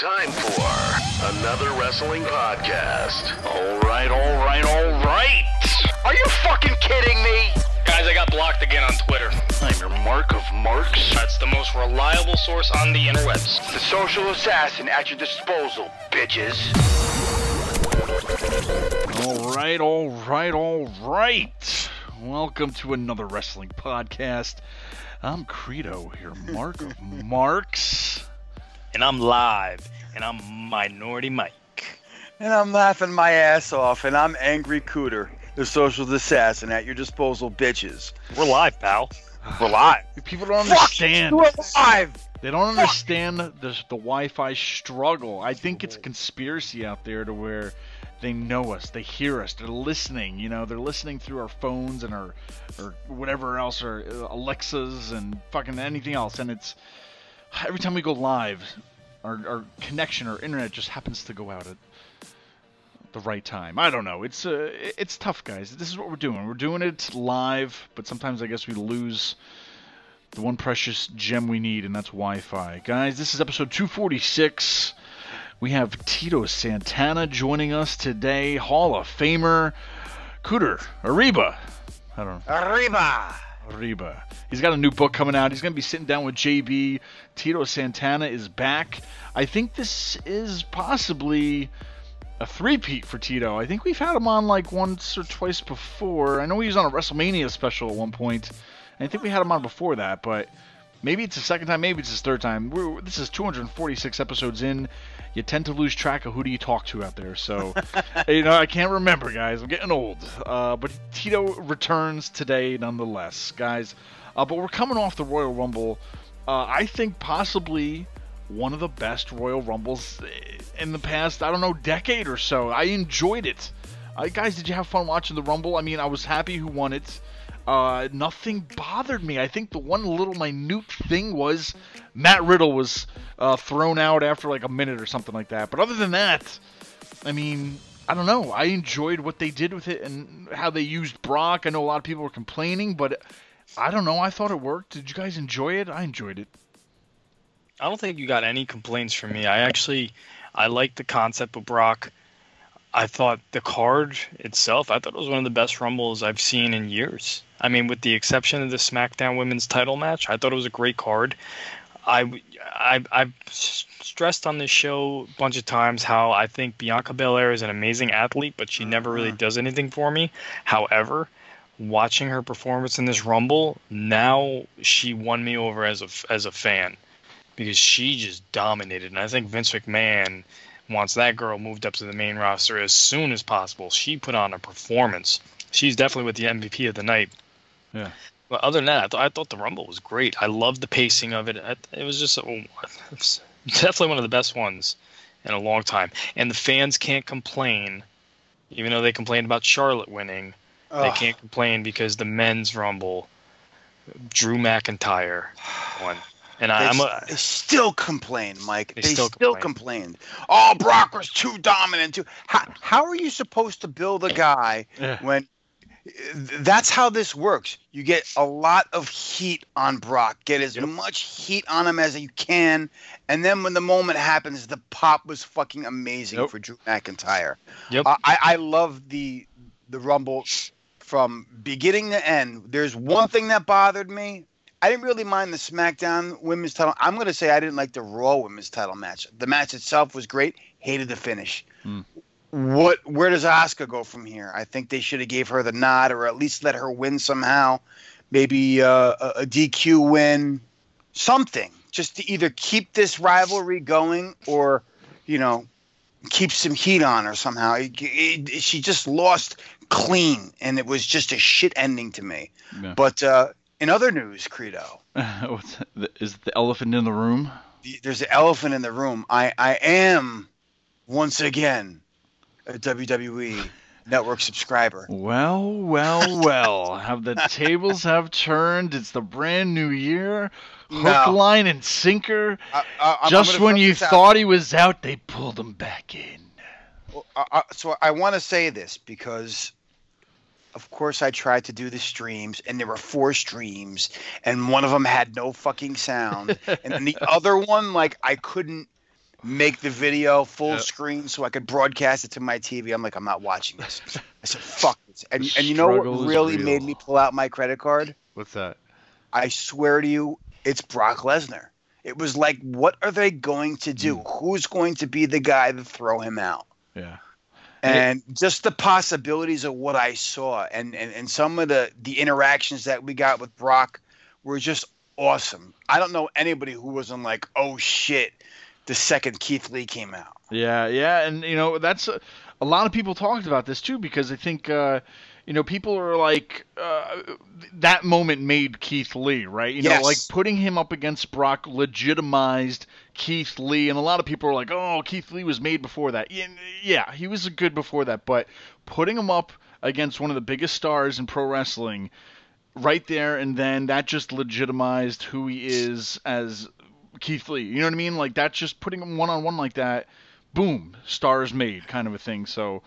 Time for another wrestling podcast. All right. Are you fucking kidding me? Guys, I got blocked again on Twitter. I'm your Mark of Marks. That's the most reliable source on the interwebs. The social assassin at your disposal, bitches. All right. Welcome to another wrestling podcast. I'm Credo here, Mark of Marks. And I'm live. And I'm Minority Mike. And I'm laughing my ass off, and I'm Angry Cooter, the social assassin at your disposal, bitches. We're live, pal. We're live. People don't understand. We're live. They don't understand the Wi-Fi struggle. I think it's a conspiracy out there to where they know us, they hear us, they're listening. You know, they're listening through our phones and our or whatever else, or Alexas and fucking anything else. And it's every time we go live, our connection, our internet just happens to go out at the right time. I don't know. It's tough, guys. This is what we're doing. We're doing it live, but sometimes I guess we lose the one precious gem we need, and that's Wi-Fi. Guys, this is episode 246. We have Tito Santana joining us today, Hall of Famer, Cooter, Arriba. I don't know. Arriba. He's got a new book coming out. He's going to be sitting down with JB. Tito Santana is back. I think this is possibly a three-peat for Tito. I think we've had him on like once or twice before. I know he was on a WrestleMania special at one point. I think we had him on before that, but maybe it's the second time, maybe it's his third time. This is 246 episodes in. You tend to lose track of who do you talk to out there. So, I can't remember, guys. I'm getting old. But Tito returns today nonetheless, guys. But we're coming off the Royal Rumble. I think possibly one of the best Royal Rumbles in the past, I don't know, decade or so. I enjoyed it. Guys, did you have fun watching the Rumble? I mean, I was happy who won it. Nothing bothered me. I think the one little minute thing was Matt Riddle was thrown out after like a minute or something like that. But other than that, I mean, I don't know. I enjoyed what they did with it and how they used Brock. I know a lot of people were complaining, but I don't know. I thought it worked. Did you guys enjoy it? I enjoyed it. I don't think you got any complaints from me. I like the concept of Brock. I thought the card itself, I thought it was one of the best Rumbles I've seen in years. I mean, with the exception of the SmackDown Women's title match, I thought it was a great card. I've stressed on this show a bunch of times how I think Bianca Belair is an amazing athlete, but she never really does anything for me. However, watching her performance in this Rumble, now she won me over as a fan because she just dominated. And I think Vince McMahon wants that girl moved up to the main roster as soon as possible. She put on a performance. She's definitely with the MVP of the night. Yeah. But other than that, I thought the Rumble was great. I loved the pacing of it. It was just definitely one of the best ones in a long time. And the fans can't complain, even though they complained about Charlotte winning. They can't complain because the men's Rumble, Drew McIntyre won. And they still complain, Mike. They still complained. Oh, Brock was too dominant. How are you supposed to build a guy when that's how this works? You get a lot of heat on Brock. Get as much heat on him as you can. And then when the moment happens, the pop was fucking amazing for Drew McIntyre. Yep. I love the Rumble from beginning to end. There's one thing that bothered me. I didn't really mind the SmackDown Women's title. I'm going to say I didn't like the Raw Women's title match. The match itself was great. Hated the finish. Where does Asuka go from here? I think they should have gave her the nod or at least let her win somehow. Maybe a DQ win. Something. Just to either keep this rivalry going or, keep some heat on her somehow. She just lost clean, and it was just a shit ending to me. Yeah. But in other news, Credo. Is the elephant in the room? There's an elephant in the room. I am, once again, a WWE Network subscriber. Well. Have the tables have turned? It's the brand new year. Hook, line, and sinker. Just when you thought he was out, they pulled him back in. So I want to say this because of course I tried to do the streams, and there were 4 streams, and one of them had no fucking sound, and then the other one, like, I couldn't make the video full Yeah. screen so I could broadcast it to my TV. I'm like, I'm not watching this. I said, fuck this. And you know what Struggle is really real. made me pull out my credit card? What's that? I swear to you, it's Brock Lesnar. It was like, what are they going to do? Who's going to be the guy to throw him out? Yeah. And just the possibilities of what I saw and some of the interactions that we got with Brock were just awesome. I don't know anybody who wasn't like, oh shit, the second Keith Lee came out. Yeah, and that's a lot of people talked about this too, because I think people are like that moment made Keith Lee, right? Yes. Like putting him up against Brock legitimized Keith Lee, and a lot of people are like, oh, Keith Lee was made before that. Yeah, he was good before that, but putting him up against one of the biggest stars in pro wrestling right there and then, that just legitimized who he is as Keith Lee. You know what I mean? Like, that's just putting him one-on-one like that, boom, stars made kind of a thing. So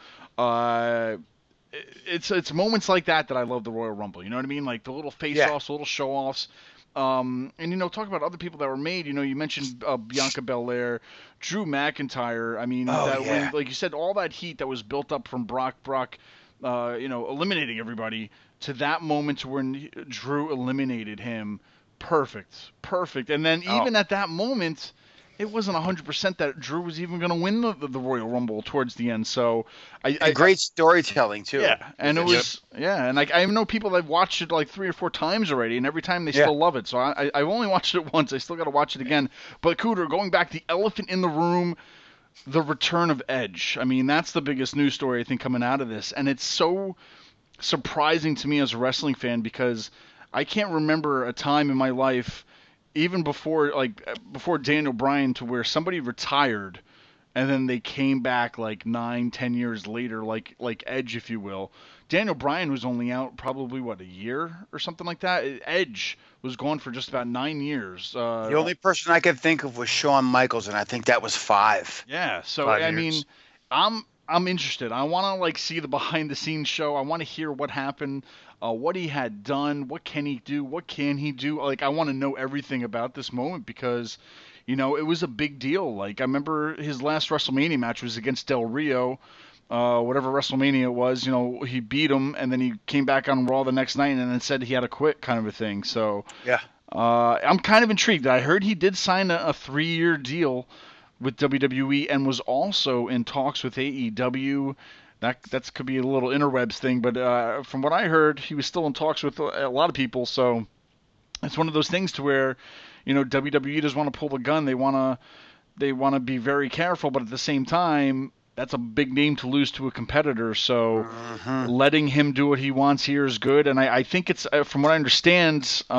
it's moments like that I love the Royal Rumble. You know what I mean? Like the little face-offs, little show-offs. And, talk about other people that were made. You mentioned Bianca Belair, Drew McIntyre. I mean, when, like you said, all that heat that was built up from Brock, eliminating everybody, to that moment when Drew eliminated him. Perfect. And then even at that moment, it wasn't 100% that Drew was even going to win the Royal Rumble towards the end. So great storytelling too. Yeah, and it was and I know people that watched it like 3 or 4 times already, and every time they still love it. So I've only watched it once. I still got to watch it again. But Cooter, going back, the elephant in the room, the return of Edge. I mean, that's the biggest news story I think coming out of this, and it's so surprising to me as a wrestling fan, because I can't remember a time in my life, even before Daniel Bryan, to where somebody retired and then they came back like 9-10 years later, like Edge, if you will. Daniel Bryan was only out probably a year or something like that. Edge was gone for just about 9 years. The only person I could think of was Shawn Michaels, and I think that was 5. Yeah, so 5 I years. mean, I'm interested. I want to see the behind the scenes show. I want to hear what happened, what he had done, what can he do, what can he do. Like, I want to know everything about this moment, because it was a big deal. Like, I remember his last WrestleMania match was against Del Rio, whatever WrestleMania it was. He beat him, and then he came back on Raw the next night and then said he had to quit, kind of a thing. So Yeah. I'm kind of intrigued. I heard he did sign a 3-year deal with WWE and was also in talks with AEW. That could be a little interwebs thing, but from what I heard, he was still in talks with a lot of people. So it's one of those things to where, WWE doesn't want to pull the gun. They want to be very careful, but at the same time, that's a big name to lose to a competitor. So letting him do what he wants here is good. And I think it's, from what I understand,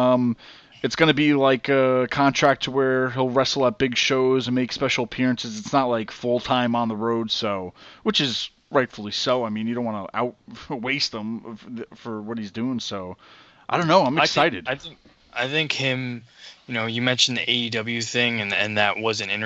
it's going to be like a contract to where he'll wrestle at big shows and make special appearances. It's not like full-time on the road, so, which is rightfully so. I mean, you don't want to waste him for what he's doing. So I don't know. I'm excited. I think him, you mentioned the AEW thing, and that was an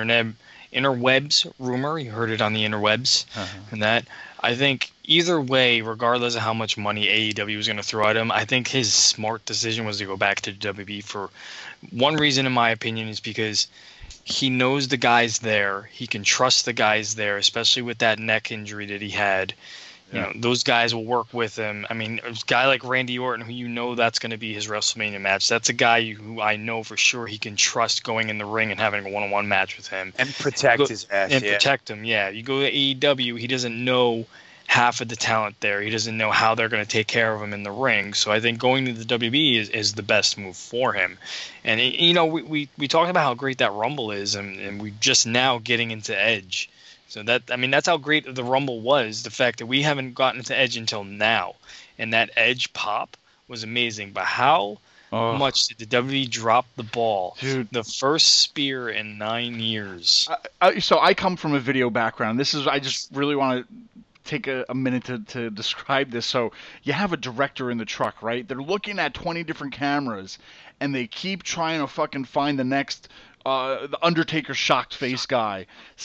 interwebs rumor. You heard it on the interwebs, and that. I think either way, regardless of how much money AEW was going to throw at him, I think his smart decision was to go back to WWE for one reason, in my opinion, is because he knows the guys there. He can trust the guys there, especially with that neck injury that he had. Yeah. Those guys will work with him. I mean, a guy like Randy Orton, who that's going to be his WrestleMania match. That's a guy who I know for sure he can trust going in the ring and having a one-on-one match with him. And protect his ass. And protect him, yeah. You go to AEW, he doesn't know half of the talent there. He doesn't know how they're going to take care of him in the ring. So I think going to the WWE is the best move for him. And, we talked about how great that Rumble is, and we're just now getting into Edge. So that's how great the Rumble was. The fact that we haven't gotten to Edge until now, and that Edge pop was amazing. But how much did the WWE drop the ball? Dude. The first spear in 9 years. So I come from a video background. I just really want to take a minute to describe this. So you have a director in the truck, right? They're looking at 20 different cameras, and they keep trying to fucking find the next the Undertaker shocked face guy.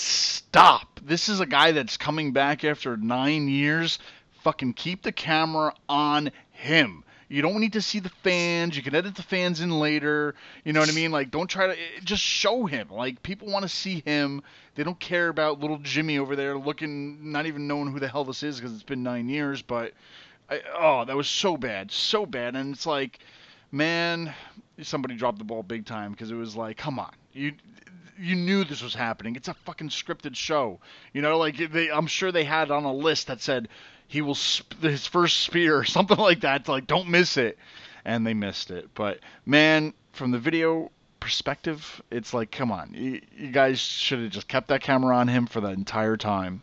Stop. This is a guy that's coming back after 9 years. Fucking keep the camera on him. You don't need to see the fans. You can edit the fans in later. You know what I mean? Like, don't try to just show him. Like, people want to see him. They don't care about little Jimmy over there looking, not even knowing who the hell this is because it's been 9 years. But that was so bad, and it's like, man, somebody dropped the ball big time because it was like, come on, you knew this was happening. It's a fucking scripted show, you know. Like I'm sure they had on a list that said he will his first spear or something like that. It's like, don't miss it, and they missed it. But man, from the video perspective, it's like, come on, you guys should have just kept that camera on him for the entire time.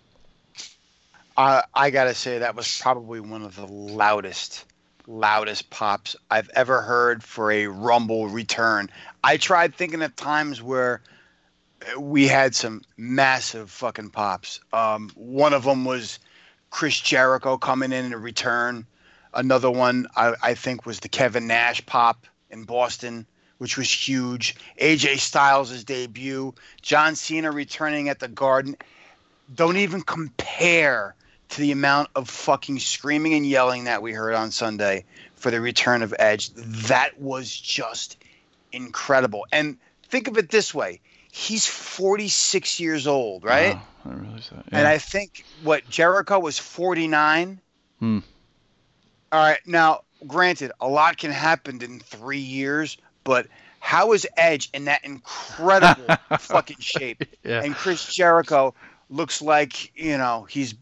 I gotta say that was probably one of the loudest pops I've ever heard for a Rumble return. I tried thinking of times where we had some massive fucking pops. One of them was Chris Jericho coming in a return. Another one I think was the Kevin Nash pop in Boston, which was huge. AJ Styles' debut. John Cena returning at the Garden. Don't even compare to the amount of fucking screaming and yelling that we heard on Sunday for the return of Edge. That was just incredible. And think of it this way. He's 46 years old, right? Wow, I didn't realize that. Yeah. And I think, Jericho was 49? Hmm. All right. Now, granted, a lot can happen in 3 years, but how is Edge in that incredible fucking shape? Yeah. And Chris Jericho looks like, he's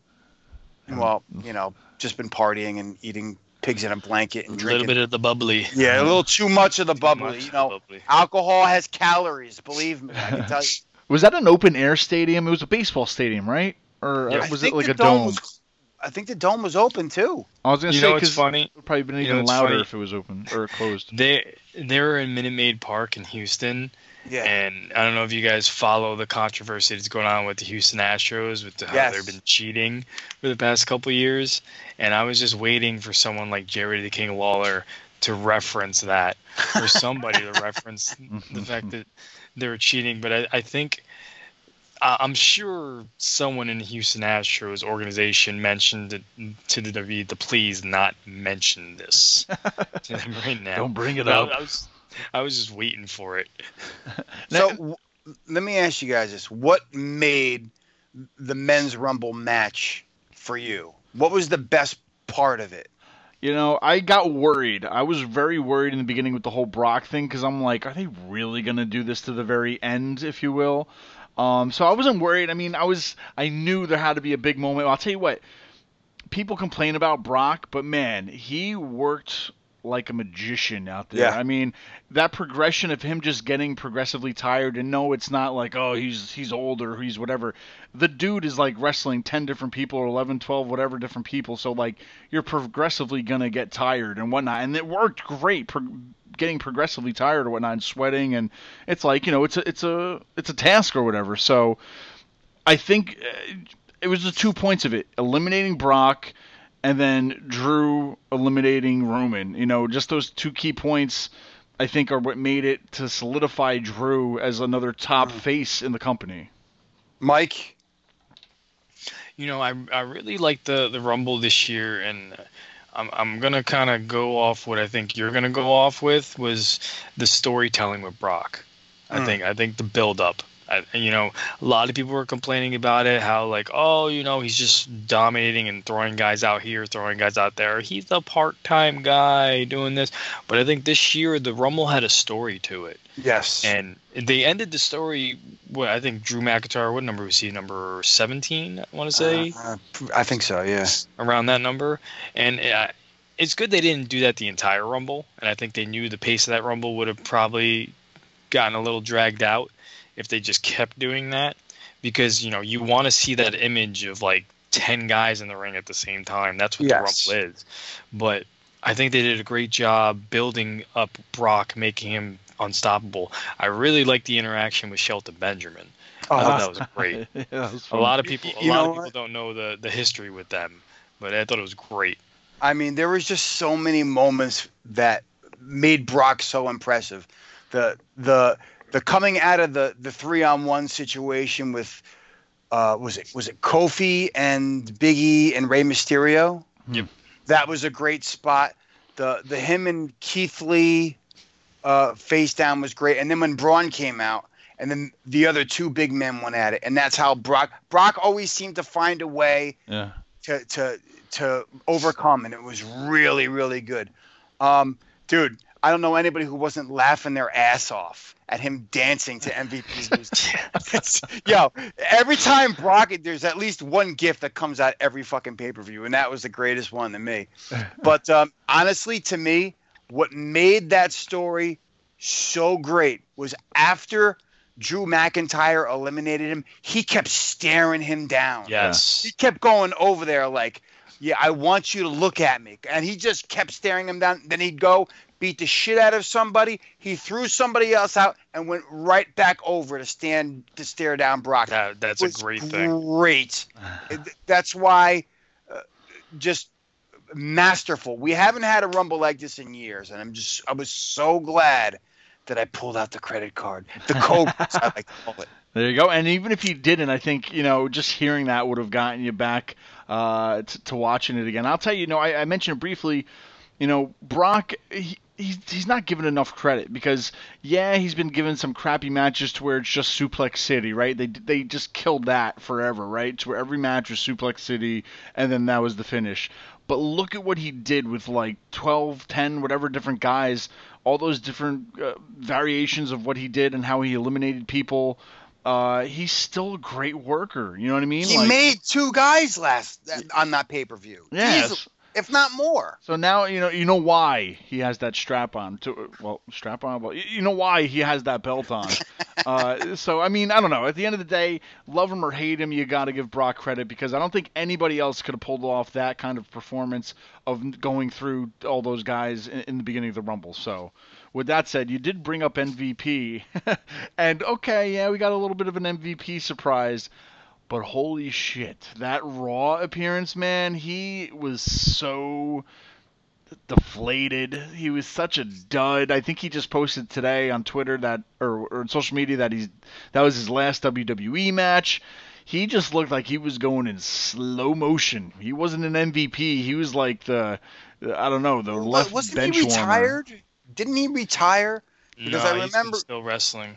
just been partying and eating pigs in a blanket and drinking. A little bit of the bubbly. Yeah, a little too much of the bubbly. Bubbly. Alcohol has calories. Believe me, I can tell you. Was that an open air stadium? It was a baseball stadium, right? Or was it like a dome? I think the dome was open too. I was gonna say, it's funny. It would probably been even louder if it was open or closed. They were in Minute Maid Park in Houston. Yeah. And I don't know if you guys follow the controversy that's going on with the Houston Astros, with how they've been cheating for the past couple of years. And I was just waiting for someone like Jerry the King Lawler to reference that, or somebody to reference the fact that they were cheating. But I think, I'm sure someone in the Houston Astros organization mentioned it to the WWE to please not mention this to them right now. Don't bring it up. I was just waiting for it. So let me ask you guys this. What made the Men's Rumble match for you? What was the best part of it? I got worried. I was very worried in the beginning with the whole Brock thing because I'm like, are they really going to do this to the very end, if you will? So I wasn't worried. I mean, I knew there had to be a big moment. I'll tell you what. People complain about Brock, but man, he worked like a magician out there. Yeah. I mean, that progression of him just getting progressively tired, and no, it's not like, oh, he's old or he's whatever. The dude is like wrestling 10 different people or 11, 12, whatever different people. So like you're progressively going to get tired and whatnot. And it worked great. Getting progressively tired or whatnot and sweating. And it's like, it's a task or whatever. So I think it was the 2 points of it, eliminating Brock and then Drew eliminating Roman. Just those 2 key points, I think, are what made it to solidify Drew as another top face in the company. Mike? I really like the Rumble this year, and I'm going to kind of go off what I think you're going to go off with was the storytelling with Brock. I think the build-up. A lot of people were complaining about it, how like, oh, he's just dominating and throwing guys out here, throwing guys out there. He's a part-time guy doing this. But I think this year the Rumble had a story to it. Yes. And they ended the story, I think Drew McIntyre, what number was he? Number 17, I want to say? I think so, yeah. Around that number. And it's good they didn't do that the entire Rumble. And I think they knew the pace of that Rumble would have probably gotten a little dragged out if they just kept doing that, because you want to see that image of like 10 guys in the ring at the same time. That's what the Rumble is. But I think they did a great job building up Brock, making him unstoppable. I really like the interaction with Shelton Benjamin. I thought that was great. That was a lot of people don't know the history with them, but I thought it was great. I mean, there was just so many moments that made Brock so impressive. The coming out of the 3-on-1 situation with was it Kofi and Big E and Rey Mysterio? Yep. That was a great spot. The him and Keith Lee face down was great, and then when Braun came out, and then the other two big men went at it, and that's how Brock always seemed to find a way to overcome, and it was really, really good. Dude, I don't know anybody who wasn't laughing their ass off at him dancing to MVP's music. Yo, every time Brock, there's at least one GIF that comes out every fucking pay-per-view, and that was the greatest one to me. But honestly, to me, what made that story so great was after Drew McIntyre eliminated him, he kept staring him down. Yes. He kept going over there like, yeah, I want you to look at me. And he just kept staring him down. Then he'd go beat the shit out of somebody. He threw somebody else out and went right back over to stare down Brock. That's a great thing. Great. That's why just masterful. We haven't had a Rumble like this in years, and I was so glad that I pulled out the credit card. The code, I like to call it. There you go. And even if you didn't, I think, just hearing that would have gotten you back to watching it again. I'll tell you, I mentioned briefly, Brock, he's not given enough credit because, he's been given some crappy matches to where it's just Suplex City, right? They just killed that forever, right? To where every match was Suplex City, and then that was the finish. But look at what he did with like 12, 10, whatever different guys, all those different variations of what he did and how he eliminated people. He's still a great worker. You know what I mean? He made 2 guys on that pay-per-view. Yes. If not more. So now you know why he has that strap on. Well, you know why he has that belt on. So I mean, I don't know. At the end of the day, love him or hate him, you got to give Brock credit because I don't think anybody else could have pulled off that kind of performance of going through all those guys in the beginning of the Rumble. So with that said, you did bring up MVP, and okay, we got a little bit of an MVP surprise. But holy shit, that Raw appearance, man, he was so deflated. He was such a dud. I think he just posted today on Twitter or on social media that was his last WWE match. He just looked like he was going in slow motion. He wasn't an MVP. He was like the left wasn't bench he retired? warmer. Didn't he retire? Because I remember he's still wrestling.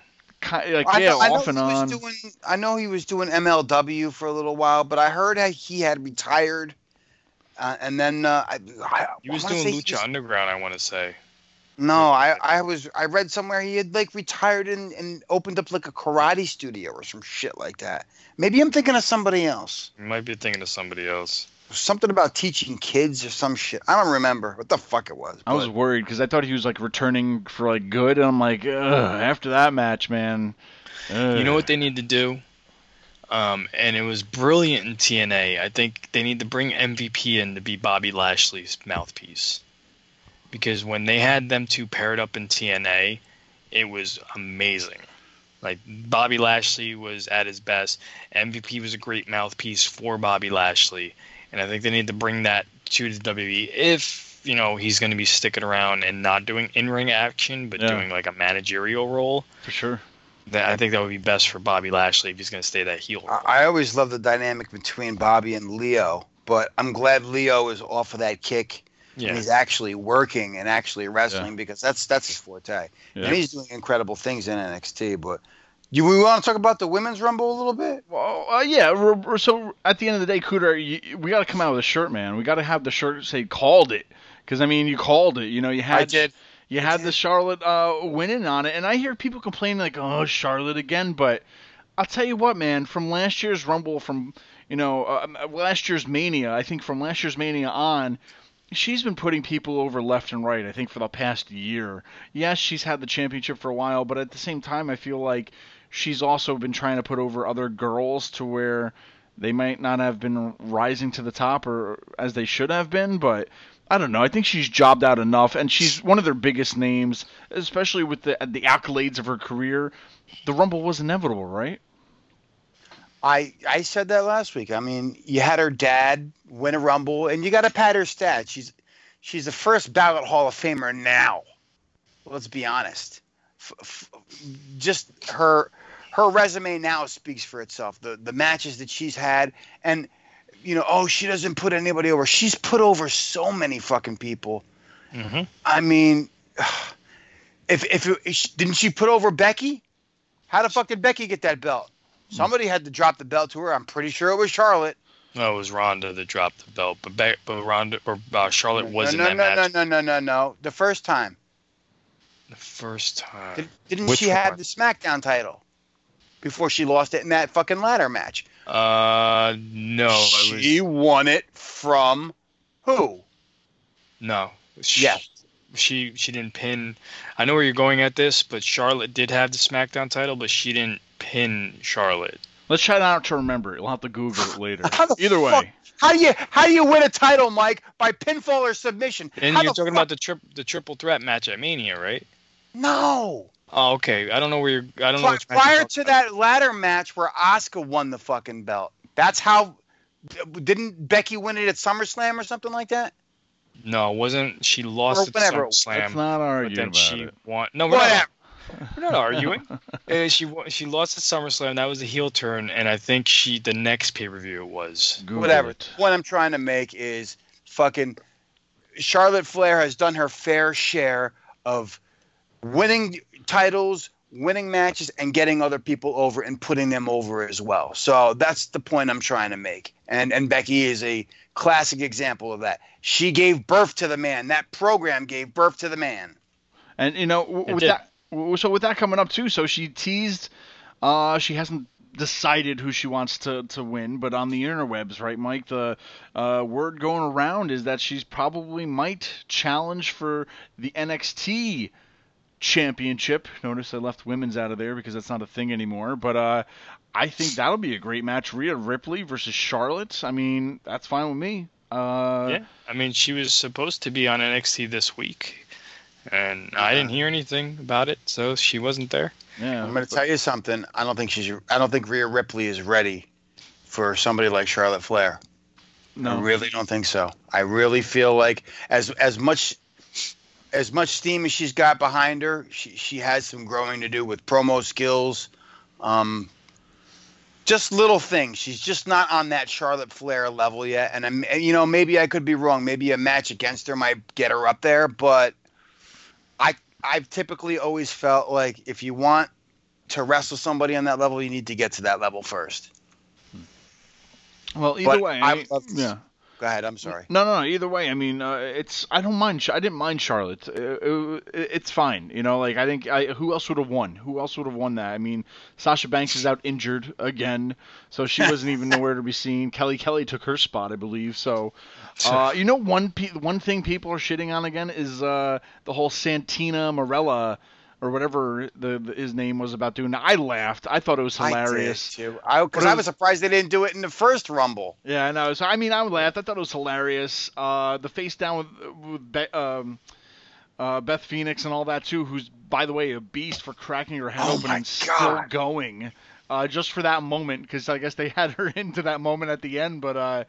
Off and on. I know he was doing MLW for a little while, but I heard he had retired, and then he was doing Lucha Underground. I want to say. No, I read somewhere he had like retired and opened up like a karate studio or some shit like that. Maybe I'm thinking of somebody else. You might be thinking of somebody else. Something about teaching kids or some shit. I don't remember what the fuck it was. I was worried because I thought he was like returning for like good, and I'm like, after that match, man. You know what they need to do? And it was brilliant in TNA. I think they need to bring MVP in to be Bobby Lashley's mouthpiece. Because when they had them two paired up in TNA, it was amazing. Like, Bobby Lashley was at his best. MVP was a great mouthpiece for Bobby Lashley. And I think they need to bring that to the WWE if, he's going to be sticking around and not doing in-ring action, but doing like a managerial role. For sure. I think that would be best for Bobby Lashley if he's going to stay that heel role. I always love the dynamic between Bobby and Leo, but I'm glad Leo is off of that kick. Yeah. And he's actually working and actually wrestling because that's his forte. Yeah. And he's doing incredible things in NXT. But we want to talk about the Women's Rumble a little bit? Well, yeah. So at the end of the day, Cooter, we got to come out with a shirt, man. We got to have the shirt say "called it," because I mean, you called it. I did. You had the Charlotte winning on it, and I hear people complaining like, "Oh, Charlotte again." But I'll tell you what, man. From last year's Rumble, from last year's Mania, I think from last year's Mania on. She's been putting people over left and right, I think, for the past year. Yes, she's had the championship for a while, but at the same time, I feel like she's also been trying to put over other girls to where they might not have been rising to the top or as they should have been, but I don't know. I think she's jobbed out enough, and she's one of their biggest names, especially with the accolades of her career. The Rumble was inevitable, right? I said that last week. I mean, you had her dad win a Rumble, and you got to pat her stats. She's the first ballot Hall of Famer now. Let's be honest. Just her resume now speaks for itself. The matches that she's had, and she doesn't put anybody over. She's put over so many fucking people, Mm-hmm. I mean, didn't she put over Becky? How the fuck did Becky get that belt? Somebody had to drop the belt to her. I'm pretty sure it was Charlotte. No, it was Ronda that dropped the belt, but Ronda or Charlotte was in that match. No. The first time. The first time. Didn't Which she have one? the SmackDown title before she lost it in that fucking ladder match? No. She won it from who? No. Yes. She didn't pin. I know where you're going at this, but Charlotte did have the SmackDown title, but she didn't pin Charlotte. Let's try not to remember it. We'll have to Google it later. Either fuck? way. How do you win a title, Mike? By pinfall or submission? And you're talking about the triple threat match at Mania, right? No. Oh, okay. I don't know where you're. I don't know. Which match Prior you're to talking about. that ladder match where Asuka won the fucking belt, that's how. Didn't Becky win it at SummerSlam or something like that? No, it wasn't. She lost Or at whenever. Let's SummerSlam, not but argue then about she it. won. No, Whatever. we're not arguing. She lost at SummerSlam. That was a heel turn, and I think the next pay-per-view it was. Google Whatever. it. The point I'm trying to make is fucking Charlotte Flair has done her fair share of winning titles, winning matches, and getting other people over and putting them over as well. So that's the point I'm trying to make. And Becky is a classic example of that. She gave birth to the man. That program gave birth to the man. And with that coming up too, so she teased. She hasn't decided who she wants to win, but on the interwebs, right, Mike? The word going around is that she's probably might challenge for the NXT championship. Notice I left women's out of there because that's not a thing anymore. But I think that'll be a great match. Rhea Ripley versus Charlotte. I mean, that's fine with me. Yeah, I mean, she was supposed to be on NXT this week, and I didn't hear anything about it, so she wasn't there. Yeah, I'm going to tell you something. I don't think Rhea Ripley is ready for somebody like Charlotte Flair. No. I really don't think so. I really feel like as much steam as she's got behind her, she has some growing to do with promo skills. Just little things. She's just not on that Charlotte Flair level yet. And maybe I could be wrong. Maybe a match against her might get her up there. But I've typically always felt like if you want to wrestle somebody on that level, you need to get to that level first. Well, either way, yeah. Go ahead. I'm sorry. No. Either way, I mean, I don't mind. I didn't mind Charlotte. It's fine. I think who else would have won? Who else would have won that? I mean, Sasha Banks is out injured again, so she wasn't even nowhere to be seen. Kelly took her spot, I believe. So, one thing people are shitting on again is the whole Santina Marella or whatever his name was about doing. I laughed. I thought it was hilarious. I did too. Because I was surprised they didn't do it in the first Rumble. Yeah, I know. So I laughed. I thought it was hilarious. The face down with Beth Phoenix and all that too, who's by the way a beast for cracking her head open and still going. Just for that moment, because I guess they had her into that moment at the end. But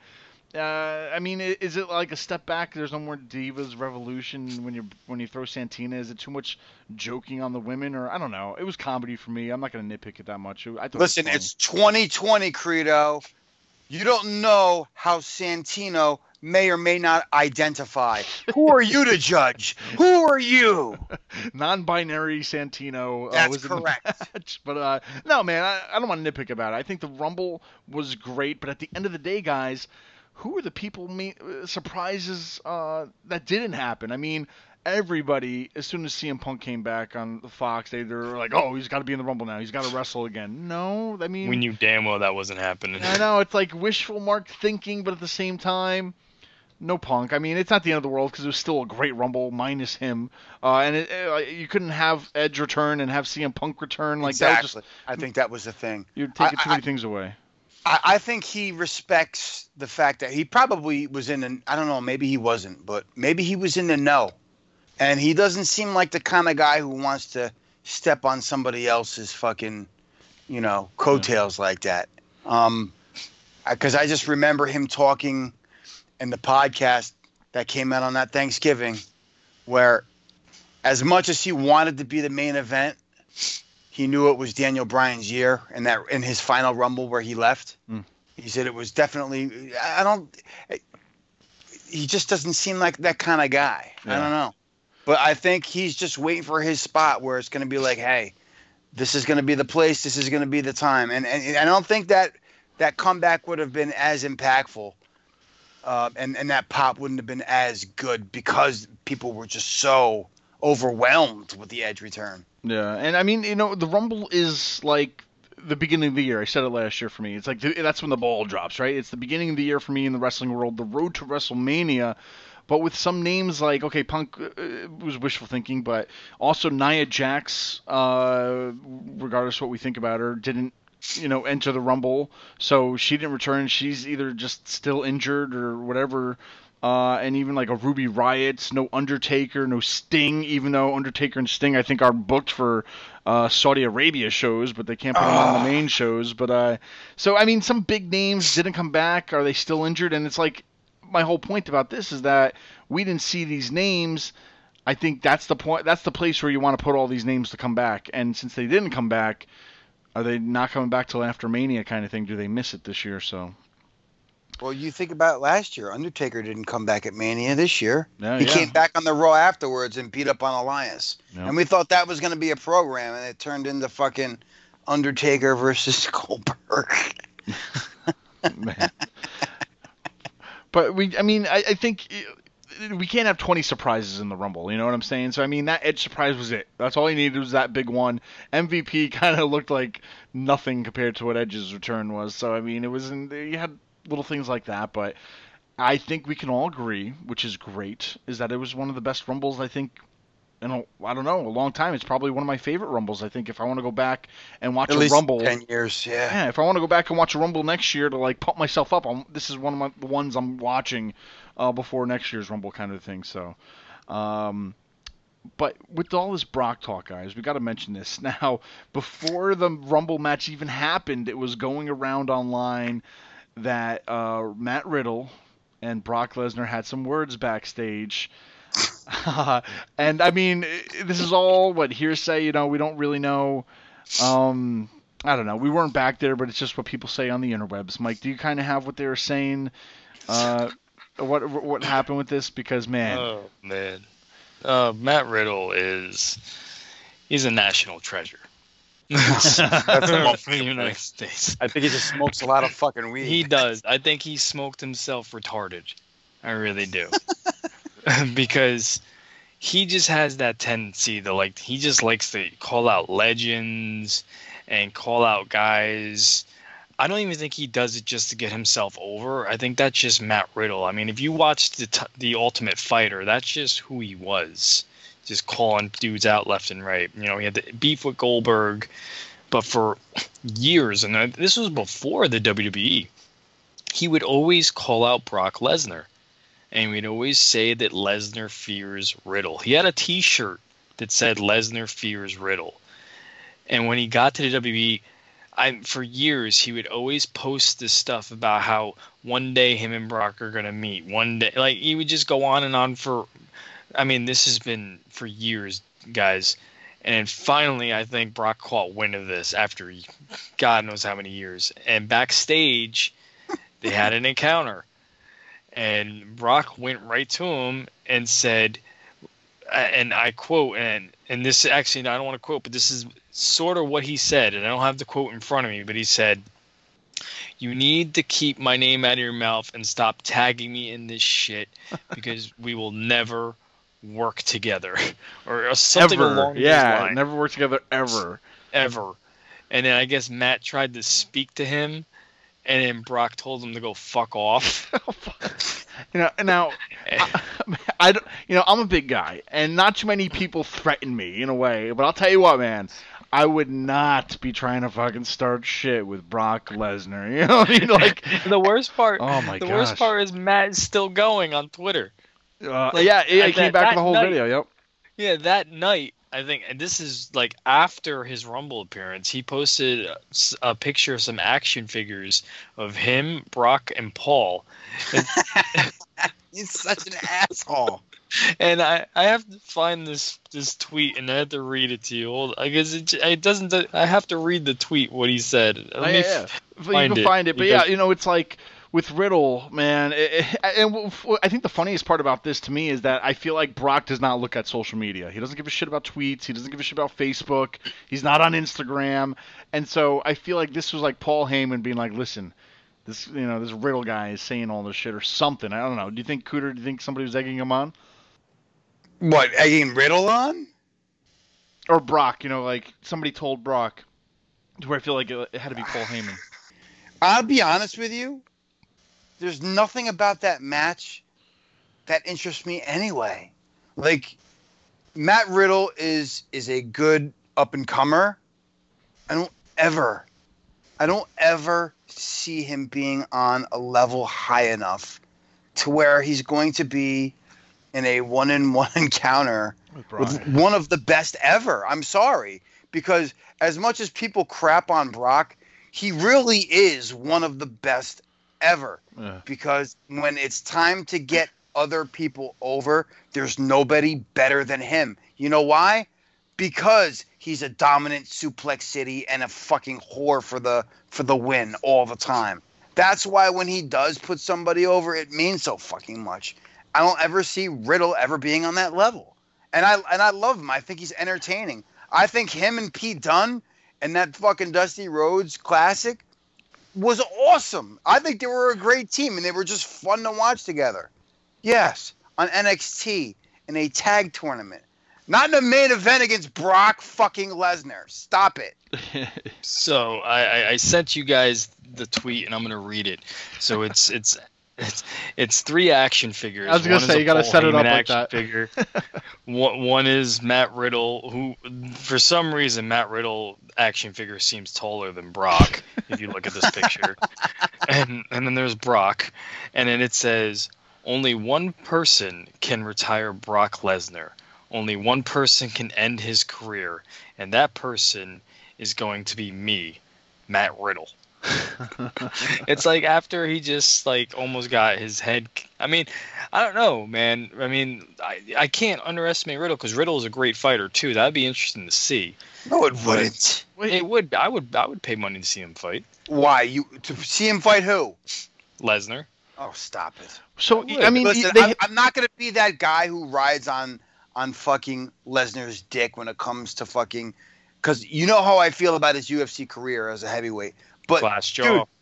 is it like a step back? There's no more Divas Revolution when you throw Santina. Is it too much joking on the women, or I don't know? It was comedy for me. I'm not going to nitpick it that much. Listen, it's 2020, Credo. You don't know how Santino may or may not identify. Who are you to judge? Who are you? Non-binary Santino. That's was correct. In the match. But no, man, I don't want to nitpick about it. I think the Rumble was great, but at the end of the day, guys, who are the people surprises that didn't happen? I mean, everybody, as soon as CM Punk came back on the Fox, they were like, oh, he's got to be in the Rumble now. He's got to wrestle again. No, I mean... We knew damn well that wasn't happening. I know, it's like wishful mark thinking, but at the same time, no Punk. I mean, it's not the end of the world because it was still a great Rumble minus him. And you couldn't have Edge return and have CM Punk return. Like Exactly. That was just, I think that was the thing. you're taking too many things away. I think he respects the fact that he probably was I don't know, maybe he wasn't, but maybe he was in the know. And he doesn't seem like the kind of guy who wants to step on somebody else's fucking, coattails like that. Because I just remember him talking in the podcast that came out on that Thanksgiving where as much as he wanted to be the main event, he knew it was Daniel Bryan's year in his final Rumble where he left. He said it was definitely he just doesn't seem like that kind of guy. Yeah. I don't know. But I think he's just waiting for his spot where it's going to be like, hey, this is going to be the place. This is going to be the time. And I don't think that comeback would have been as impactful. And that pop wouldn't have been as good because people were just so overwhelmed with the Edge return. Yeah, and I mean, the Rumble is like the beginning of the year. I said it last year for me. It's like that's when the ball drops, right? It's the beginning of the year for me in the wrestling world, the road to WrestleMania. But with some names like, okay, Punk was wishful thinking, but also Nia Jax, regardless of what we think about her, didn't, enter the Rumble. So she didn't return. She's either just still injured or whatever. And even like a Ruby Riott, no Undertaker, no Sting, even though Undertaker and Sting, I think, are booked for Saudi Arabia shows, but they can't put them on the main shows. But so, I mean, some big names didn't come back. Are they still injured? And it's like, my whole point about this is that we didn't see these names. I think that's the point. That's the place where you want to put all these names to come back. And since they didn't come back, are they not coming back till after Mania kind of thing? Do they miss it this year? So. Well, you think about last year. Undertaker didn't come back at Mania this year. No, he came back on the Raw afterwards and beat up on Elias. Yep. And we thought that was going to be a program, and it turned into fucking Undertaker versus Goldberg. Man. But I think we can't have 20 surprises in the Rumble. You know what I'm saying? So, I mean, that Edge surprise was it. That's all he needed was that big one. MVP kind of looked like nothing compared to what Edge's return was. So, I mean, you had little things like that. But I think we can all agree, which is great, is that it was one of the best Rumbles, I think, in a long time. It's probably one of my favorite Rumbles. I think if I want to go back and watch at a least Rumble, 10 years, yeah. Yeah, if I want to go back and watch a Rumble next year to like pump myself up, this is one of the ones I'm watching before next year's Rumble kind of thing. So, but with all this Brock talk, guys, we got to mention this now. Before the Rumble match even happened, it was going around online that Matt Riddle and Brock Lesnar had some words backstage. And I mean, this is all hearsay, we don't really know. I don't know. We weren't back there, but it's just what people say on the interwebs. Mike, do you kind of have what they were saying? What happened with this? Because man. Oh man. Matt Riddle he's a national treasure. That's for the United States. I think he just smokes a lot of fucking weed. He does. I think he smoked himself retarded. I really do. Because he just has that tendency to he just likes to call out legends and call out guys. I don't even think he does it just to get himself over. I think that's just Matt Riddle. I mean, if you watched the Ultimate Fighter, that's just who he was. Just calling dudes out left and right. He had the beef with Goldberg, but for years, and this was before the WWE, he would always call out Brock Lesnar. And we'd always say that Lesnar fears Riddle. He had a T-shirt that said Lesnar fears Riddle. And when he got to the WWE, for years, he would always post this stuff about how one day him and Brock are going to meet. One day, he would just go on and on this has been for years, guys. And then finally, I think Brock caught wind of this after God knows how many years. And backstage, they had an encounter. And Brock went right to him and said, and I quote, and this actually, I don't want to quote, but this is sort of what he said, and I don't have the quote in front of me, but he said, "You need to keep my name out of your mouth and stop tagging me in this shit because we will never work together," or something along those lines. Never work together ever. Ever. And then I guess Matt tried to speak to him. And then Brock told him to go fuck off. Now, I don't, I'm a big guy, and not too many people threaten me in a way. But I'll tell you what, man, I would not be trying to fucking start shit with Brock Lesnar. You know what I mean? The worst part. Oh my The gosh. worst part is Matt is still going on Twitter. He came back with the whole video. Yep. Yeah, that night. I think, and this is after his Rumble appearance, he posted a picture of some action figures of him, Brock, and Paul. He's such an asshole. And I have to find this tweet, and I have to read it to you. I guess it doesn't. I have to read the tweet what he said. You can find it, but it's like with Riddle, man, and I think the funniest part about this to me is that I feel like Brock does not look at social media. He doesn't give a shit about tweets. He doesn't give a shit about Facebook. He's not on Instagram. And so I feel like this was like Paul Heyman being like, listen, this Riddle guy is saying all this shit or something. I don't know. Do you think somebody was egging him on? What, egging Riddle on? Or Brock, like somebody told Brock, to where I feel like it had to be Paul Heyman. I'll be honest with you. There's nothing about that match that interests me anyway. Like, Matt Riddle is a good up-and-comer. I don't ever see him being on a level high enough to where he's going to be in a one-on-one encounter with one of the best ever. I'm sorry. Because as much as people crap on Brock, he really is one of the best ever. Yeah. Because when it's time to get other people over, there's nobody better than him. You know why? Because he's a dominant suplex city and a fucking whore for the win all the time. That's why when he does put somebody over, it means so fucking much. I don't ever see Riddle ever being on that level. And I love him. I think he's entertaining. I think him and Pete Dunne and that fucking Dusty Rhodes Classic was awesome. I think they were a great team, and they were just fun to watch together. Yes, on NXT in a tag tournament. Not in a main event against Brock fucking Lesnar. Stop it. So I sent you guys the tweet, and I'm going to read it. So it's 3 action figures. I was going to say, you got to set it up like that. Figure. One is Matt Riddle, who, for some reason, Matt Riddle action figure seems taller than Brock, if you look at this picture. And then there's Brock. And then it says, only one person can retire Brock Lesnar. Only one person can end his career. And that person is going to be me, Matt Riddle. It's like after he just like almost got his head. I mean, I don't know, man. I mean, I can't underestimate Riddle because Riddle is a great fighter too. That'd be interesting to see. No, it wouldn't. It would. I would pay money to see him fight. Why? To see him fight who? Lesnar. Oh, stop it. So I mean, listen, I'm not gonna be that guy who rides on fucking Lesnar's dick when it comes to fucking. Because you know how I feel about his UFC career as a heavyweight. But, glass jaw. Dude,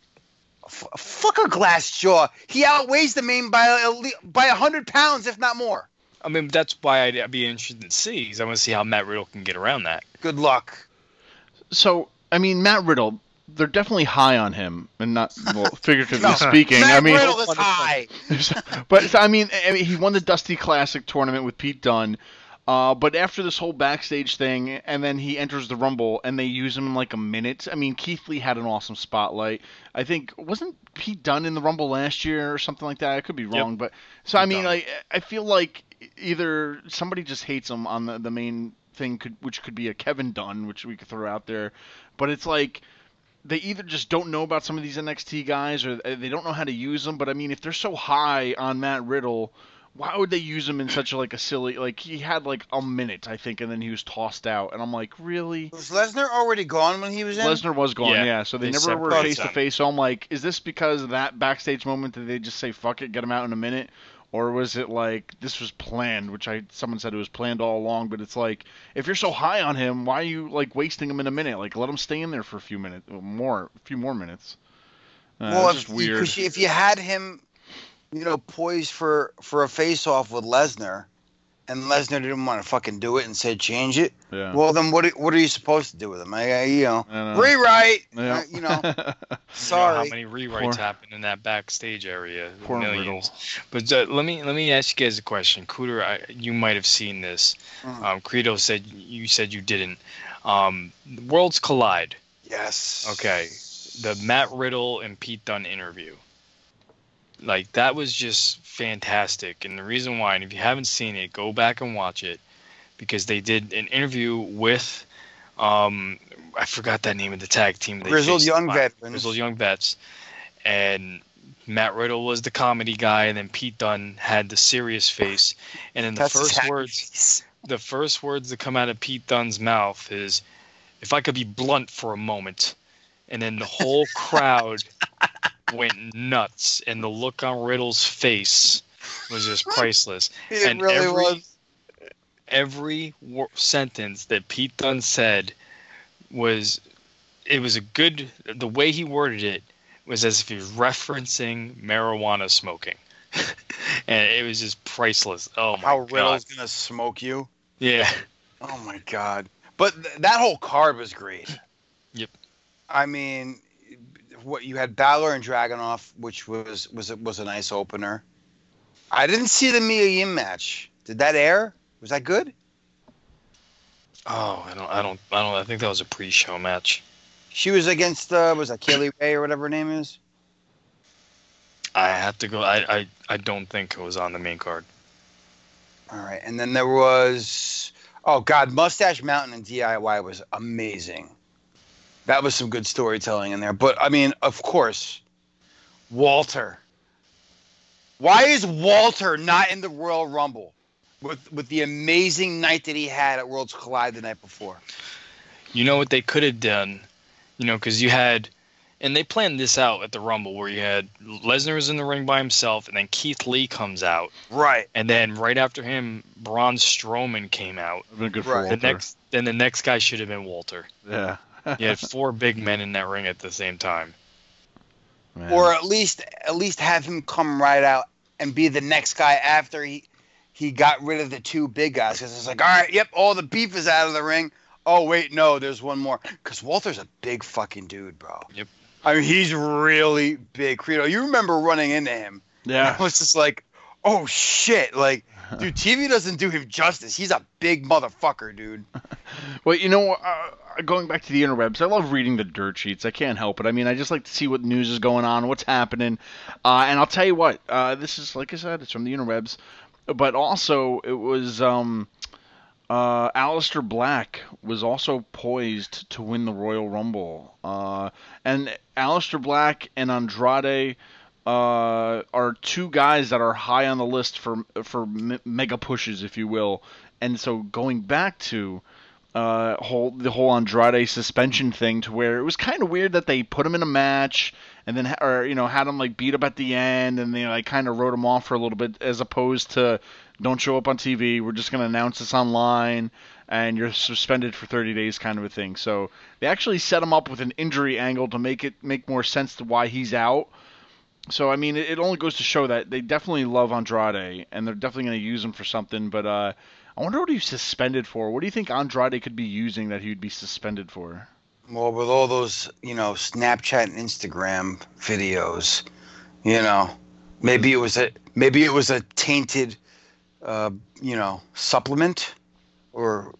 fuck a glass jaw. He outweighs the main by 100 pounds, if not more. I mean, that's why I'd be interested to see. Because I want to see how Matt Riddle can get around that. Good luck. So, I mean, Matt Riddle, they're definitely high on him, and not figuratively no, speaking. Matt Riddle is high. But I mean, he won the Dusty Classic tournament with Pete Dunne. But after this whole backstage thing, and then he enters the Rumble, and they use him in like a minute. I mean, Keith Lee had an awesome spotlight. I think, wasn't Pete Dunne in the Rumble last year or something like that? I could be wrong, yep. But so I mean, like, I feel like either somebody just hates him on the main thing, which could be a Kevin Dunn, which we could throw out there, but it's like they either just don't know about some of these NXT guys, or they don't know how to use them. But I mean, if they're so high on Matt Riddle, why would they use him in such a silly, like, he had like a minute, I think, and then he was tossed out, and I'm like, really? Was Lesnar already gone when he was in? Lesnar was gone, yeah. So they never were face to face. So I'm like, is this because of that backstage moment that they just say fuck it, get him out in a minute, or was it like this was planned? Which someone said it was planned all along, but it's like, if you're so high on him, why are you like wasting him in a minute? Like, let him stay in there for a few more minutes. Well, just weird. If you had him, poised for a face-off with Lesnar, and Lesnar didn't want to fucking do it and said change it. Yeah. Well, then what are you supposed to do with him? Rewrite. Yeah. Sorry. How many rewrites happen in that backstage area? Poor Millions. But let me ask you guys a question. Cooter, you might have seen this. Credo said you didn't. Worlds collide. Yes. Okay. The Matt Riddle and Pete Dunne interview. Like, that was just fantastic. And the reason why, and if you haven't seen it, go back and watch it, because they did an interview with, I forgot that name of the tag team. Grizzled Young Veterans. Grizzled Young Vets. And Matt Riddle was the comedy guy, and then Pete Dunne had the serious face. And then the first words that come out of Pete Dunne's mouth is, "If I could be blunt for a moment." And then the whole crowd went nuts, and the look on Riddle's face was just priceless. It and really was. Every sentence that Pete Dunne said was a good. The way he worded it was as if he was referencing marijuana smoking, and it was just priceless. Oh my How god! Riddle's gonna smoke you? Yeah. Oh my god! But that whole card was great. Yep. I mean, what you had Balor and Dragunov, which was a nice opener. I didn't see the Mia Yim match. Did that air? Was that good? Oh, I think that was a pre-show match. She was against was that Kaylee Ray or whatever her name is? I have to go. I don't think it was on the main card. All right, and then there was Mustache Mountain and DIY was amazing. That was some good storytelling in there. But I mean, of course, Walter. Why is Walter not in the Royal Rumble with the amazing night that he had at Worlds Collide the night before? You know what they could have done? You know, because you had, and they planned this out at the Rumble where you had Lesnar was in the ring by himself, and then Keith Lee comes out. Right. And then right after him, Braun Strowman came out. Been good for Right. Walter. The next guy should have been Walter. Yeah. You had 4 big men in that ring at the same time. Man. Or at least have him come right out and be the next guy after he got rid of the 2 big guys. Because it's like, all right, yep, all the beef is out of the ring. Oh, wait, no, there's one more. Because Walter's a big fucking dude, bro. Yep. I mean, he's really big. Credo, you remember running into him. Yeah. I was just like, oh, shit. Like, dude, TV doesn't do him justice. He's a big motherfucker, dude. Well, you know, going back to the interwebs, I love reading the dirt sheets. I can't help it. I mean, I just like to see what news is going on, what's happening. And I'll tell you what, this is, like I said, it's from the interwebs. But also, it was Aleister Black was also poised to win the Royal Rumble. And Aleister Black and Andrade are 2 guys that are high on the list for mega pushes, if you will. And so going back to the whole Andrade suspension thing, to where it was kind of weird that they put him in a match and then had him like beat up at the end, and they like kind of wrote him off for a little bit, as opposed to don't show up on TV, we're just going to announce this online and you're suspended for 30 days kind of a thing. So they actually set him up with an injury angle to make more sense to why he's out. So, I mean, it only goes to show that they definitely love Andrade, and they're definitely going to use him for something. But I wonder what he's suspended for. What do you think Andrade could be using that he would be suspended for? Well, with all those, Snapchat and Instagram videos, maybe it was a tainted, supplement, or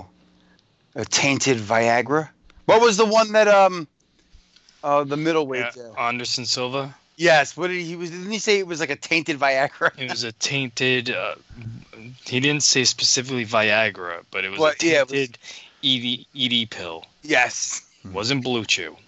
a tainted Viagra. What was the one that the middleweight did? Anderson Silva. Yes. What didn't he say it was like a tainted Viagra? It was a tainted. He didn't say specifically Viagra, but it was a tainted ED pill. Yes. It wasn't Blue Chew.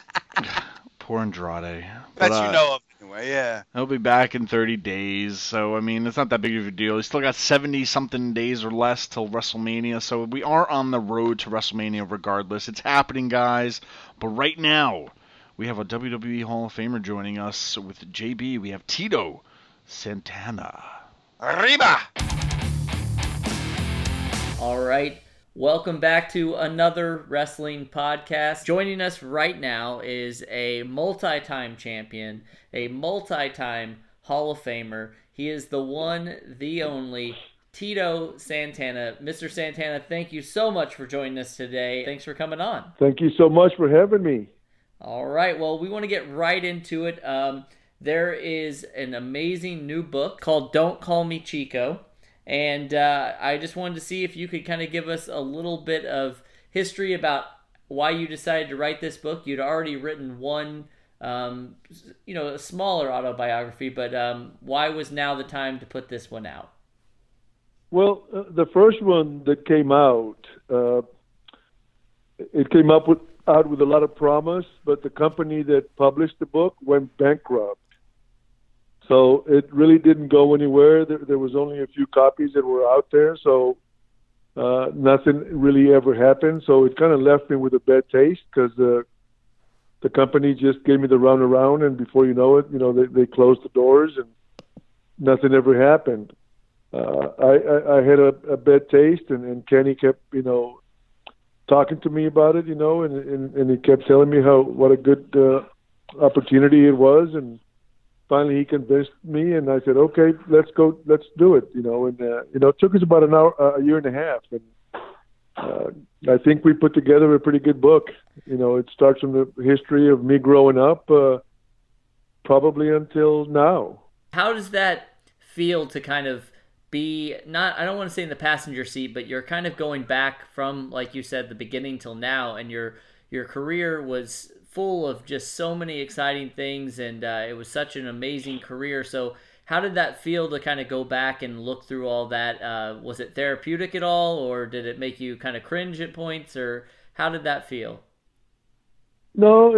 Poor Andrade. That you know of anyway. Yeah. He'll be back in 30 days, so I mean, it's not that big of a deal. He's still got 70-something days or less till WrestleMania, so we are on the road to WrestleMania regardless. It's happening, guys. But right now, we have a WWE Hall of Famer joining us. With JB, we have Tito Santana. Arriba! All right. Welcome back to another wrestling podcast. Joining us right now is a multi-time champion, a multi-time Hall of Famer. He is the one, the only, Tito Santana. Mr. Santana, thank you so much for joining us today. Thanks for coming on. Thank you so much for having me. All right. Well, we want to get right into it. There is an amazing new book called Don't Call Me Chico. And I just wanted to see if you could kind of give us a little bit of history about why you decided to write this book. You'd already written one, a smaller autobiography, but why was now the time to put this one out? Well, the first one that came out, it came out with a lot of promise, but the company that published the book went bankrupt. So it really didn't go anywhere. There was only a few copies that were out there, so nothing really ever happened. So it kind of left me with a bad taste, because the company just gave me the runaround, and before you know it, they closed the doors and nothing ever happened. I had a bad taste, and Kenny kept, talking to me about it, and he kept telling me what a good opportunity it was, and finally he convinced me, and I said, okay, let's do it, and it took us about a year and a half, and I think we put together a pretty good book. It starts from the history of me growing up, probably until now. How does that feel to kind of be I don't want to say in the passenger seat, but you're kind of going back from, like you said, the beginning till now, and your career was full of just so many exciting things, and it was such an amazing career. So how did that feel to kind of go back and look through all that? Was it therapeutic at all, or did it make you kind of cringe at points, or how did that feel? No,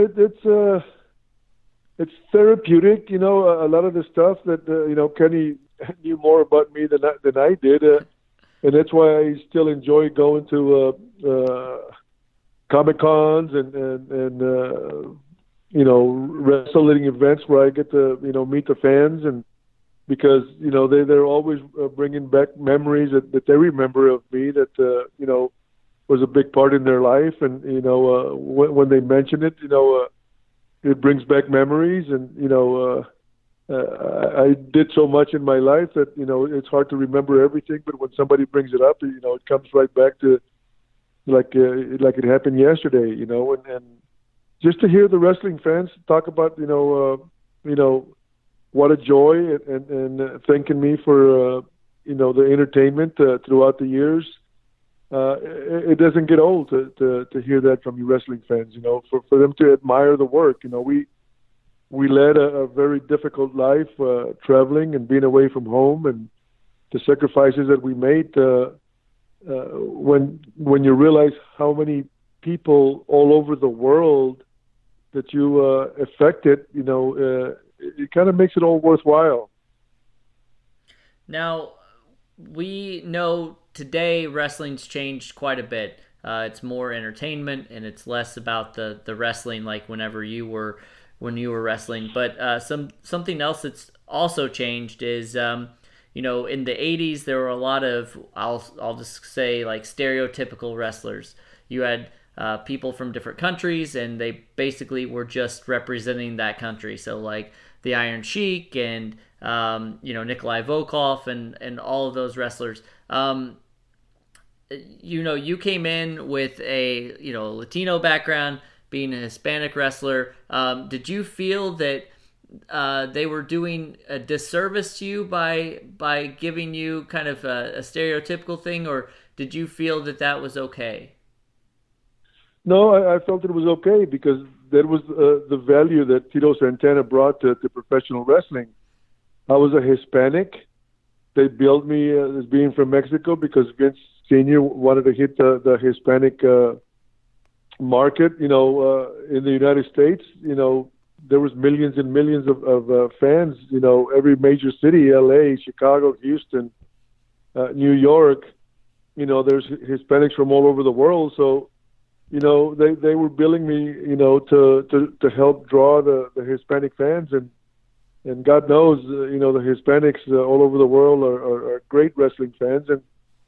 it's therapeutic. A lot of the stuff that Kenny knew more about me than I did, and that's why I still enjoy going to Comic Cons and wrestling events where I get to meet the fans, and because they're always bringing back memories that they remember of me that was a big part in their life, and when they mention it, it brings back memories, and I did so much in my life that it's hard to remember everything, but when somebody brings it up, it comes right back to like it happened yesterday, and just to hear the wrestling fans talk about what a joy, and thanking me for the entertainment throughout the years. It doesn't get old to hear that from you wrestling fans. For them to admire the work. We led a very difficult life, traveling and being away from home, and the sacrifices that we made. When you realize how many people all over the world that you affected, it kind of makes it all worthwhile. Now, we know today wrestling's changed quite a bit. It's more entertainment, and it's less about the wrestling like when you were wrestling. But something else that's also changed is in the 80s there were a lot of, I'll just say, like, stereotypical wrestlers. You had people from different countries, and they basically were just representing that country. So like the Iron Sheik and Nikolai Volkov and all of those wrestlers. You came in with a Latino background, being a Hispanic wrestler. Did you feel that they were doing a disservice to you by giving you kind of a stereotypical thing, or did you feel that was okay? No, I felt it was okay, because that was the value that Tito Santana brought to professional wrestling. I was a Hispanic. They billed me as being from Mexico because Vince Sr. wanted to hit the Hispanic market. In the United States, there was millions and millions of fans. Every major city, L.A., Chicago, Houston, New York. There's Hispanics from all over the world. So, they were billing me, to help draw the Hispanic fans, and God knows, the Hispanics all over the world are great wrestling fans, and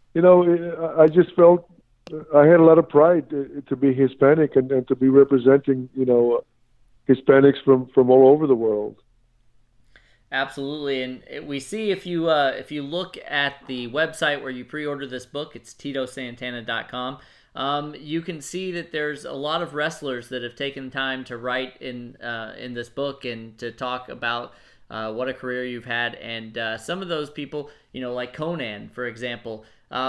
I just felt I had a lot of pride to be Hispanic and to be representing, Hispanics from all over the world. Absolutely, and we see if you look at the website where you pre-order this book, it's TitoSantana.com. You can see that there's a lot of wrestlers that have taken time to write in this book and to talk about what a career you've had, and some of those people, like Conan, for example.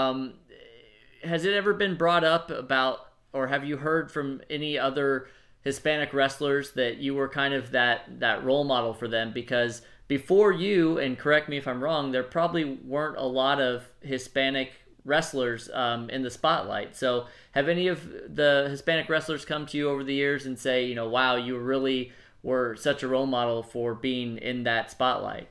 Has it ever been brought up about, or have you heard from any other Hispanic wrestlers that you were kind of that role model for them? Because before you, and correct me if I'm wrong, there probably weren't a lot of Hispanic wrestlers in the spotlight. So have any of the Hispanic wrestlers come to you over the years and say, wow, you really were such a role model for being in that spotlight?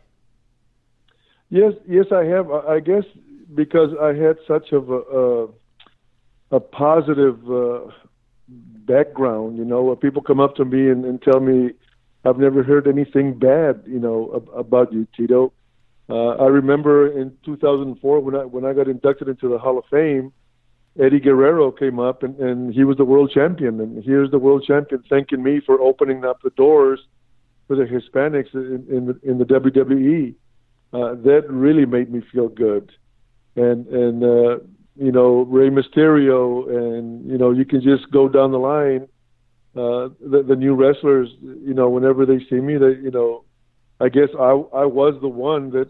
Yes, I have. I guess because I had such of a positive background. People come up to me and tell me, I've never heard anything bad, about you, Tito. I remember in 2004 when I got inducted into the Hall of Fame, Eddie Guerrero came up and he was the world champion. And here's the world champion thanking me for opening up the doors for the Hispanics in the WWE. That really made me feel good. And Rey Mysterio, and you can just go down the line. The new wrestlers, whenever they see me, they, I guess I was the one that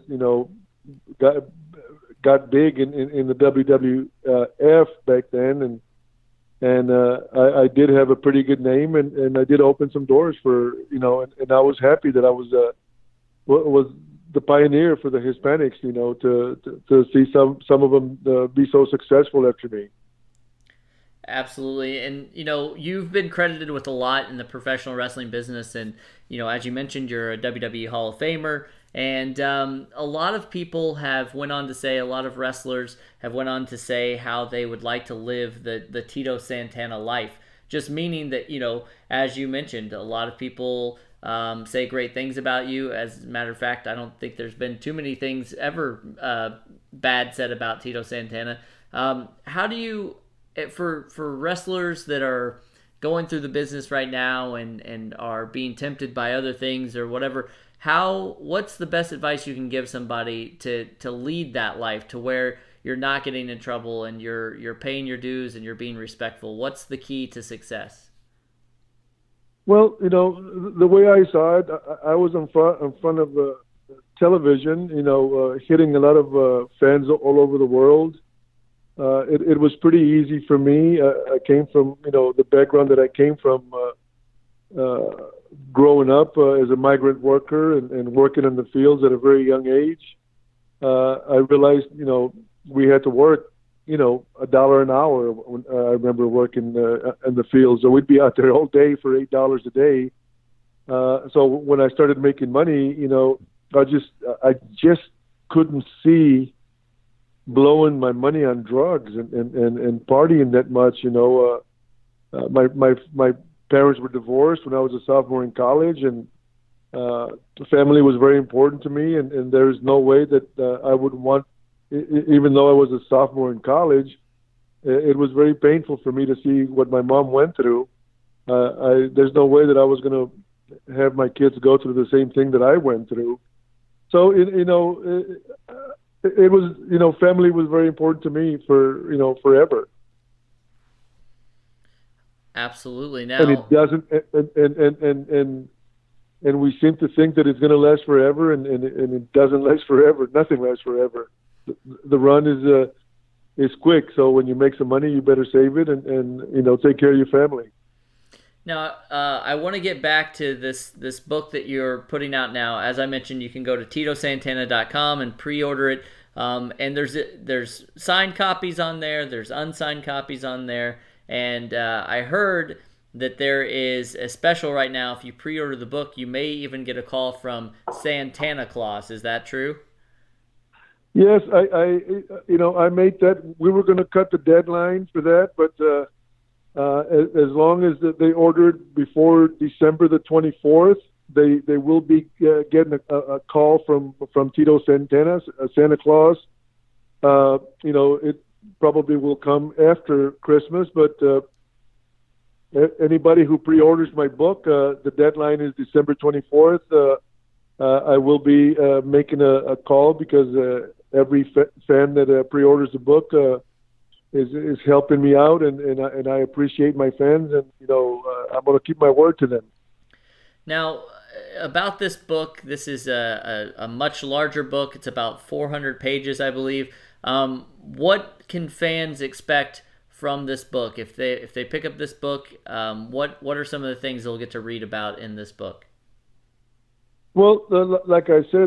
got big in the WWF back then, and I did have a pretty good name, and I did open some doors for and I was happy that I was the pioneer for the Hispanics, to see some of them be so successful after me. Absolutely. And, you've been credited with a lot in the professional wrestling business. And, as you mentioned, you're a WWE Hall of Famer. And a lot of people have went on to say, a lot of wrestlers have went on to say how they would like to live the Tito Santana life. Just meaning that, as you mentioned, a lot of people say great things about you. As a matter of fact, I don't think there's been too many things ever bad said about Tito Santana. How do you... For wrestlers that are going through the business right now and are being tempted by other things or whatever, what's the best advice you can give somebody to lead that life to where you're not getting in trouble and you're paying your dues and you're being respectful? What's the key to success? Well, the way I saw it, I was in front of television, hitting a lot of fans all over the world. It was pretty easy for me. I came from, the background that I came from, growing up as a migrant worker and working in the fields at a very young age. I realized, we had to work, $1 an hour. When, I remember working in the fields, so we'd be out there all day for $8 a day. So when I started making money, I just couldn't see blowing my money on drugs and partying that much. My parents were divorced when I was a sophomore in college, and the family was very important to me, and there's no way that I would want, even though I was a sophomore in college, it was very painful for me to see what my mom went through. There's no way that I was going to have my kids go through the same thing that I went through. So, it was, family was very important to me for, forever. Absolutely. Now, and it doesn't, and we seem to think that it's going to last forever, and it doesn't last forever. Nothing lasts forever. The run is quick. So when you make some money, you better save it and take care of your family. Now, I want to get back to this book that you're putting out now. As I mentioned, you can go to TitoSantana.com and pre-order it. And there's signed copies on there. There's unsigned copies on there. And I heard that there is a special right now. If you pre-order the book, you may even get a call from Santana Claus. Is that true? Yes, I made that. We were going to cut the deadline for that, but as long as they ordered before December the 24th, they will be getting a call from Tito Santana, Santa Claus. It probably will come after Christmas, but anybody who pre-orders my book, the deadline is December 24th. I will be making a call because every fan that pre-orders the book is helping me out, and I appreciate my fans, and I'm going to keep my word to them. Now, about this book, this is a much larger book. It's about 400 pages, I believe. What can fans expect from this book? If they pick up this book, what are some of the things they'll get to read about in this book? Well, like I said,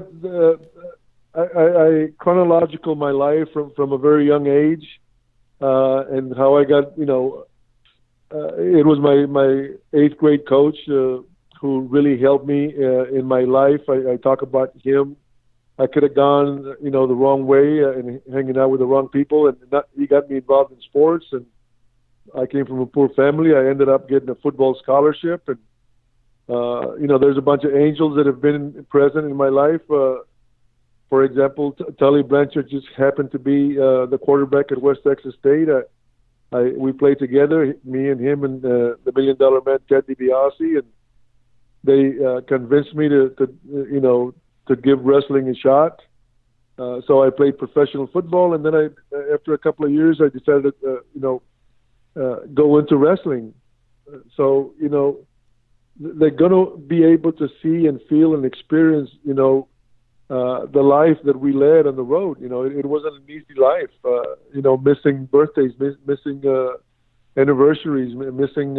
I chronological my life from a very young age, and how I got, it was my 8th grade coach who really helped me in my life. I talk about him. I could have gone, the wrong way and hanging out with the wrong people, and he got me involved in sports. And I came from a poor family. I ended up getting a football scholarship, and there's a bunch of angels that have been present in my life. For example, Tully Blanchard just happened to be the quarterback at West Texas State. We played together, me and him, and the $1 Million Man Ted DiBiase, and they convinced me to give wrestling a shot. So I played professional football, and then after a couple of years, I decided to go into wrestling. So they're going to be able to see and feel and experience the life that we led on the road. It wasn't an easy life. Missing birthdays, missing anniversaries, missing.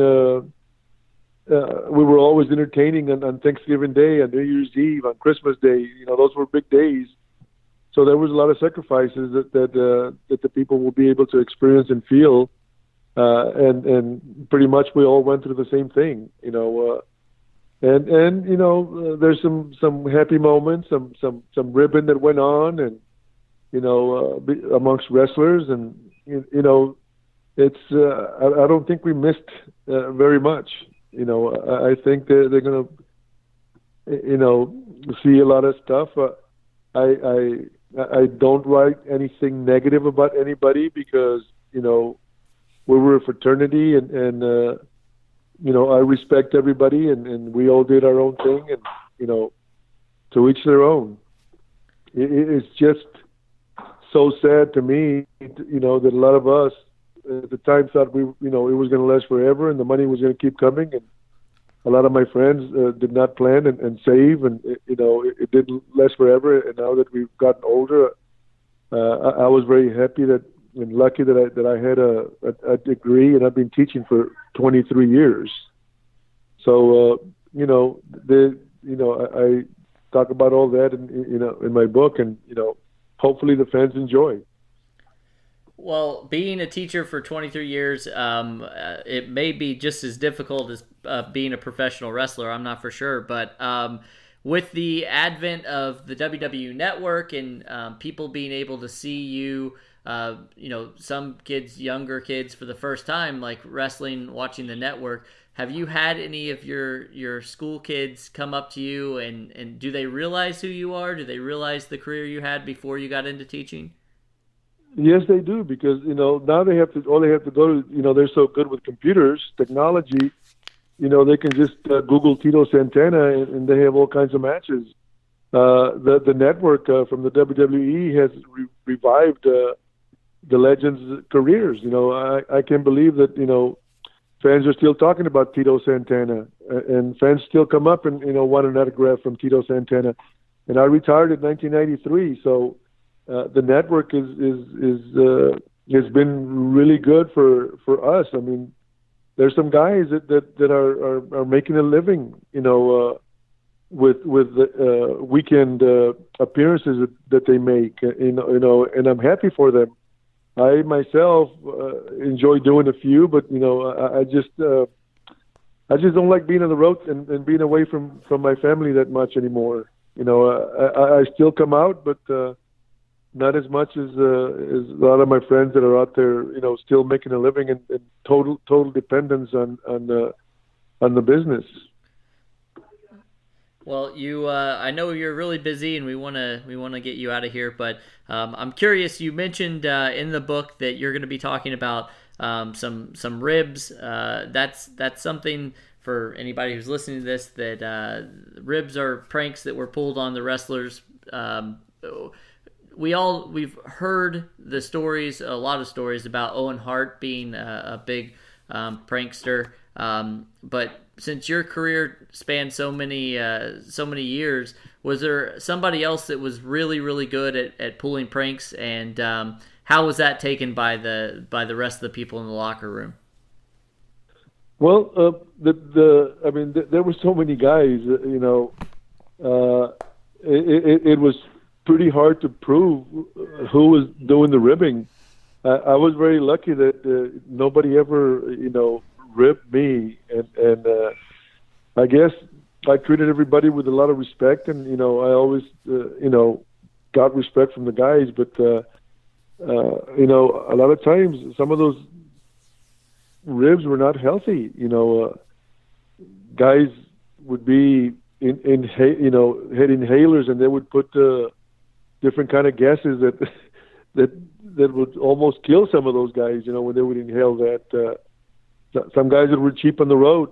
We were always entertaining on Thanksgiving Day, on New Year's Eve, on Christmas Day. Those were big days. So there was a lot of sacrifices that the people will be able to experience and feel, and pretty much we all went through the same thing. There's some happy moments, some ribbon that went on, and amongst wrestlers, and it's I don't think we missed very much. I think they're gonna see a lot of stuff. I don't write anything negative about anybody because we were a fraternity, and I respect everybody, and we all did our own thing, and to each their own. It's just so sad to me, that a lot of us at the time thought it was going to last forever, and the money was going to keep coming, and a lot of my friends did not plan and save, and it didn't last forever. And now that we've gotten older, I was very happy and lucky that I had a degree, and I've been teaching for 23 years. So I talk about all that in my book, and hopefully the fans enjoy. Well, being a teacher for 23 years, it may be just as difficult as being a professional wrestler. I'm not for sure, but with the advent of the WWE Network and people being able to see you, some kids, younger kids, for the first time, like wrestling, watching the network. Have you had any of your school kids come up to you, and do they realize who you are? Do they realize the career you had before you got into teaching? Yes, they do, because now all they have to go to, they're so good with computers, technology, they can just Google Tito Santana, and they have all kinds of matches. The network from the WWE has revived the legends' careers. I can't believe that fans are still talking about Tito Santana, and fans still come up and want an autograph from Tito Santana. And I retired in 1993, so. The network has been really good for us. I mean, there's some guys that are making a living, with weekend appearances that they make, and I'm happy for them. I myself enjoy doing a few, but I just don't like being on the road and being away from my family that much anymore. I still come out, but. Not as much as a lot of my friends that are out there, still making a living and total dependence on the business. Well, I know you're really busy, and we want to get you out of here. But I'm curious. You mentioned in the book that you're going to be talking about some ribs. That's something for anybody who's listening to this. That ribs are pranks that were pulled on the wrestlers. We've heard the stories, a lot of stories about Owen Hart being a big prankster. But since your career spanned so many years, was there somebody else that was really, really good at pulling pranks? And how was that taken by the rest of the people in the locker room? Well, there were so many guys. It was pretty hard to prove who was doing the ribbing. I was very lucky that nobody ever, ribbed me, and I guess I treated everybody with a lot of respect, and I always, got respect from the guys. But a lot of times, some of those ribs were not healthy. Guys would be had inhalers, and they would put different kind of gases that would almost kill some of those guys. When they would inhale that. Some guys that were cheap on the road.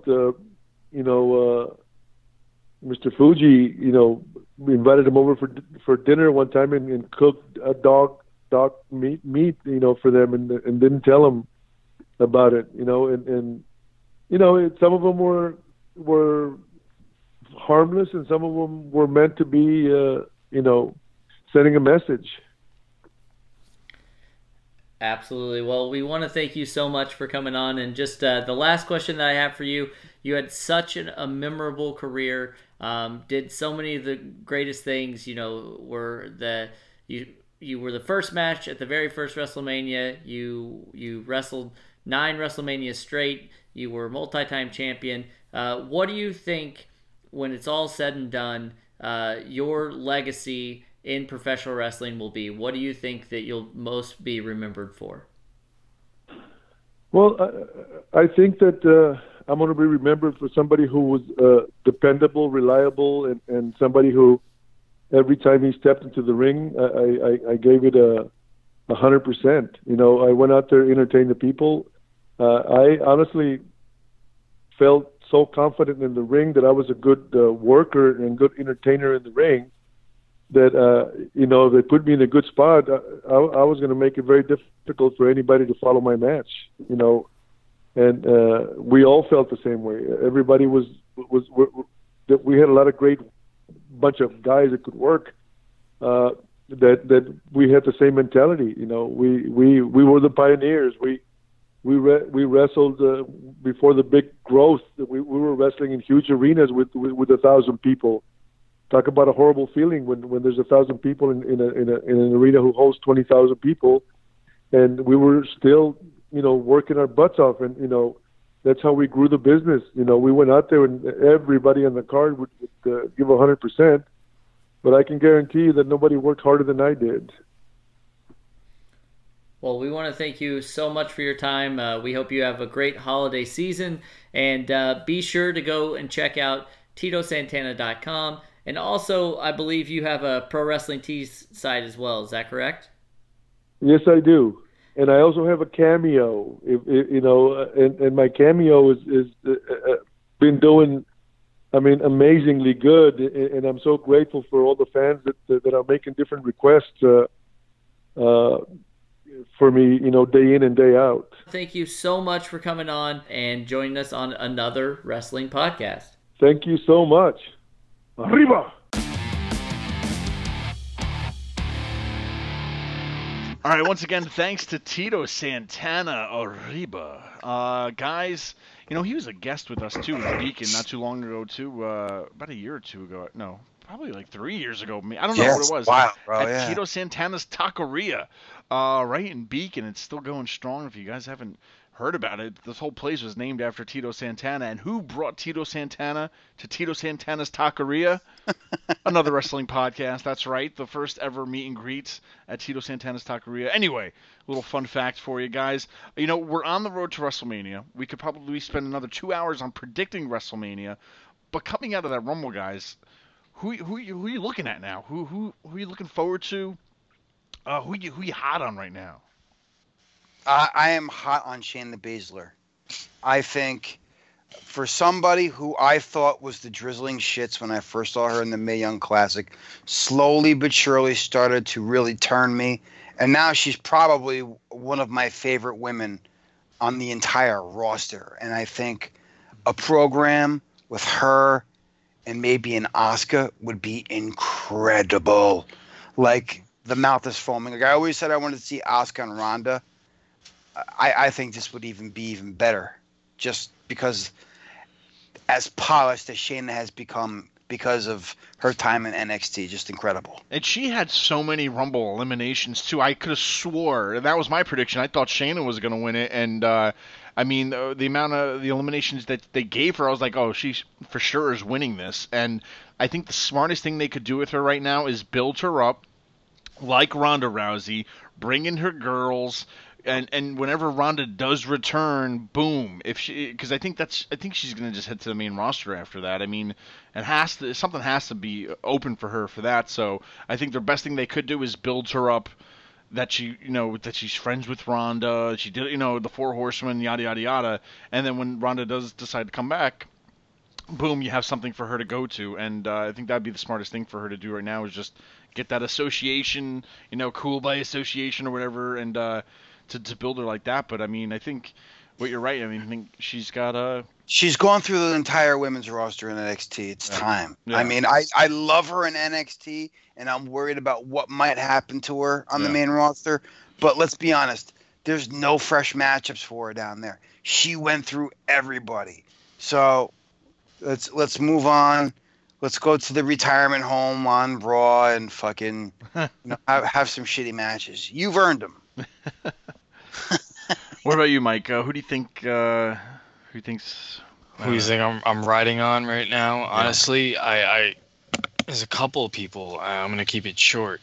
Mr. Fuji, we invited him over for dinner one time and cooked a dog meat, for them and didn't tell them about it, and some of them were harmless and some of them were meant to be, sending a message. Absolutely. Well, we want to thank you so much for coming on. And just the last question that I have for you, you had such a memorable career, did so many of the greatest things, you were the first match at the very first WrestleMania. You wrestled 9 WrestleManias straight. You were multi-time champion. What do you think, when it's all said and done, your legacy in professional wrestling will be? What do you think that you'll most be remembered for? Well, I think that I'm going to be remembered for somebody who was dependable, reliable, and somebody who every time he stepped into the ring, I gave it 100%. I went out there, entertained the people. I honestly felt so confident in the ring that I was a good worker and good entertainer in the ring, that they put me in a good spot. I was going to make it very difficult for anybody to follow my match, and we all felt the same way. Everybody was we had a lot of great bunch of guys that could work, that we had the same mentality. We were the pioneers. We wrestled before the big growth. We were wrestling in huge arenas with 1,000 people. Talk about a horrible feeling when there's 1,000 people in an arena who hosts 20,000 people, and we were still working our butts off, and that's how we grew the business. We went out there and everybody on the card would give 100%, but I can guarantee you that nobody worked harder than I did. Well, we want to thank you so much for your time. We hope you have a great holiday season, and be sure to go and check out TitoSantana.com. And also, I believe you have a Pro Wrestling Tees site as well. Is that correct? Yes, I do. And I also have a Cameo. And my Cameo is been doing, amazingly good. And I'm so grateful for all the fans that are making different requests for me, day in and day out. Thank you so much for coming on and joining us on another wrestling podcast. Thank you so much. Arriba! All right, once again, thanks to Tito Santana. Arriba. Guys, he was a guest with us, too, in Beacon not too long ago, too. About a year or two ago. No, probably like 3 years ago. I don't know what it was. Wow, bro, at Tito Santana's Taqueria, right in Beacon. It's still going strong. If you guys haven't heard about it, this whole place was named after Tito Santana. And who brought Tito Santana to Tito Santana's Taqueria? Another wrestling podcast. That's right. The first ever meet and greet at Tito Santana's Taqueria. Anyway, a little fun fact for you guys. We're on the road to WrestleMania. We could probably spend another 2 hours on predicting WrestleMania. But coming out of that Rumble, guys, who are you looking at now? Who are you looking forward to? Who you hot on right now? I am hot on Shayna Baszler. I think for somebody who I thought was the drizzling shits when I first saw her in the Mae Young Classic, slowly but surely started to really turn me. And now she's probably one of my favorite women on the entire roster. And I think a program with her and maybe an Asuka would be incredible. Like, the mouth is foaming. Like I always said, I wanted to see Asuka and Ronda. I think this would be even better, just because as polished as Shayna has become because of her time in NXT, just incredible. And she had so many Rumble eliminations too. I could have swore, and that was my prediction. I thought Shayna was going to win it, and the amount of the eliminations that they gave her, I was like, oh, she for sure is winning this. And I think the smartest thing they could do with her right now is build her up like Ronda Rousey, bring in her girls. And whenever Ronda does return, boom. Because I think she's gonna just head to the main roster after that. I mean, something has to be open for her for that. So I think the best thing they could do is build her up. That she's friends with Ronda. She did, the Four Horsemen, yada yada yada. And then when Ronda does decide to come back, boom, you have something for her to go to. And I think that'd be the smartest thing for her to do right now is just get that association, cool by association or whatever, and to build her like that. But I mean, I think you're right. I mean, I think she's got She's gone through the entire women's roster in NXT. It's time. Yeah. I mean, I love her in NXT, and I'm worried about what might happen to her on the main roster. But let's be honest, there's no fresh matchups for her down there. She went through everybody. So let's move on. Let's go to the retirement home on Raw and fucking have some shitty matches. You've earned them. What about you, Mike? Who do you think? Who thinks? Who do you think I'm riding on right now? Yeah. Honestly, I there's a couple of people. I'm gonna keep it short.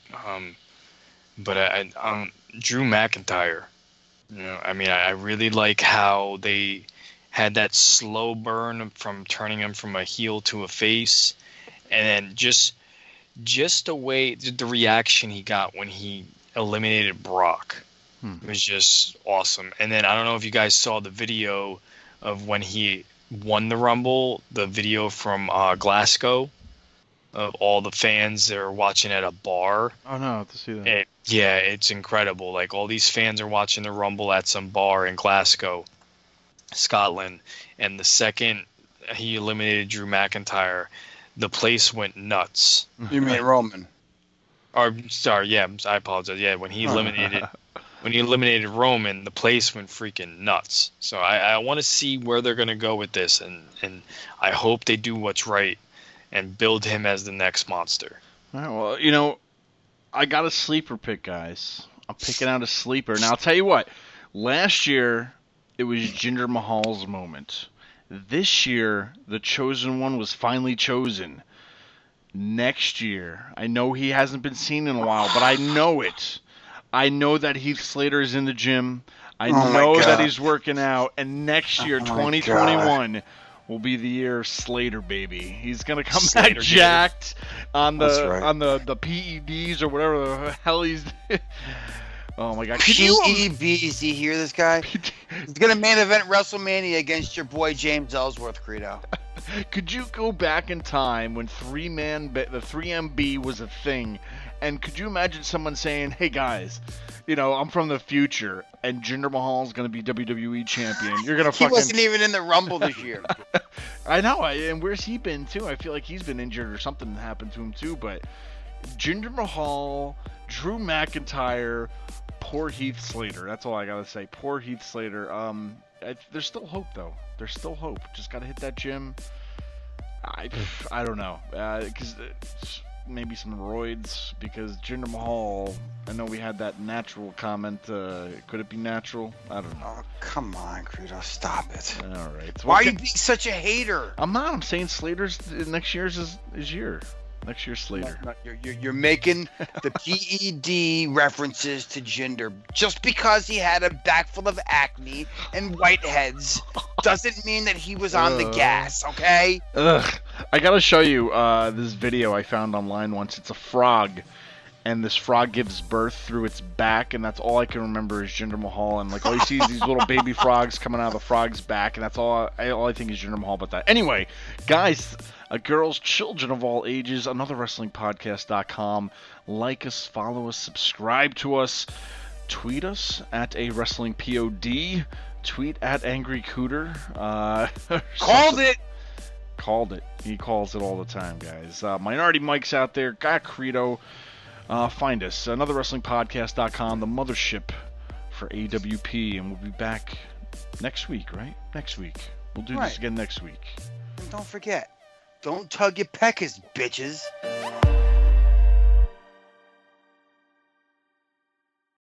But Drew McIntyre. I mean, I really like how they had that slow burn from turning him from a heel to a face, and then just the way the reaction he got when he eliminated Brock was just awesome. And then I don't know if you guys saw the video of when he won the Rumble, the video from Glasgow of all the fans that are watching at a bar. Oh no, I have to see that. It's incredible. Like all these fans are watching the Rumble at some bar in Glasgow, Scotland, and the second he eliminated Drew McIntyre, the place went nuts. You mean Roman? Or sorry, yeah, I apologize. Yeah, when he eliminated Roman, the place went freaking nuts. So I want to see where they're gonna go with this, and I hope they do what's right and build him as the next monster. All right, well, I got a sleeper pick, guys. I'm picking out a sleeper. Now I'll tell you what. Last year it was Jinder Mahal's moment. This year the chosen one was finally chosen. Next year, I know he hasn't been seen in a while, but I know it. I know that Heath Slater is in the gym. I know that he's working out. And next year, 2021, will be the year of Slater, baby. He's gonna come back jacked on the PEDs or whatever the hell he's. Oh my God! PEDs. Do you hear this guy? He's gonna main event WrestleMania against your boy James Ellsworth, Credo. Could you go back in time when the 3MB was a thing, and could you imagine someone saying, "Hey guys, I'm from the future, and Jinder Mahal's gonna be WWE champion. You're gonna fucking." He wasn't even in the Rumble this year. I know, and where's he been too? I feel like he's been injured or something happened to him too. But Jinder Mahal, Drew McIntyre, poor Heath Slater. That's all I gotta say. Poor Heath Slater. There's still hope though. There's still hope. Just gotta hit that gym. I don't know, because maybe some roids, because Jinder Mahal, I know we had that natural comment. Could it be natural? I don't know. Oh, come on, Credo, stop it. All right. So why are you being such a hater? I'm not. I'm saying Slater's next year's is year. Next year's Slater. No, you're making the PED references to Jinder. Just because he had a back full of acne and whiteheads doesn't mean that he was on the gas, okay? I gotta show you this video I found online once. It's a frog, and this frog gives birth through its back, and that's all I can remember is Jinder Mahal, and like all you see is these little baby frogs coming out of the frog's back, and that's all I think is Jinder Mahal about that. Anyway, guys, girls, children of all ages, anotherwrestlingpodcast.com. Like us, follow us, subscribe to us, tweet us at @WrestlingPod, tweet at Angry Cooter. Called it. Called it. He calls it all the time, guys. Minority Mike's out there. Got Credo. Find us, anotherwrestlingpodcast.com, the mothership for AWP, and we'll be back next week, right? Next week. We'll do this again next week. And don't forget, don't tug your peckers, bitches.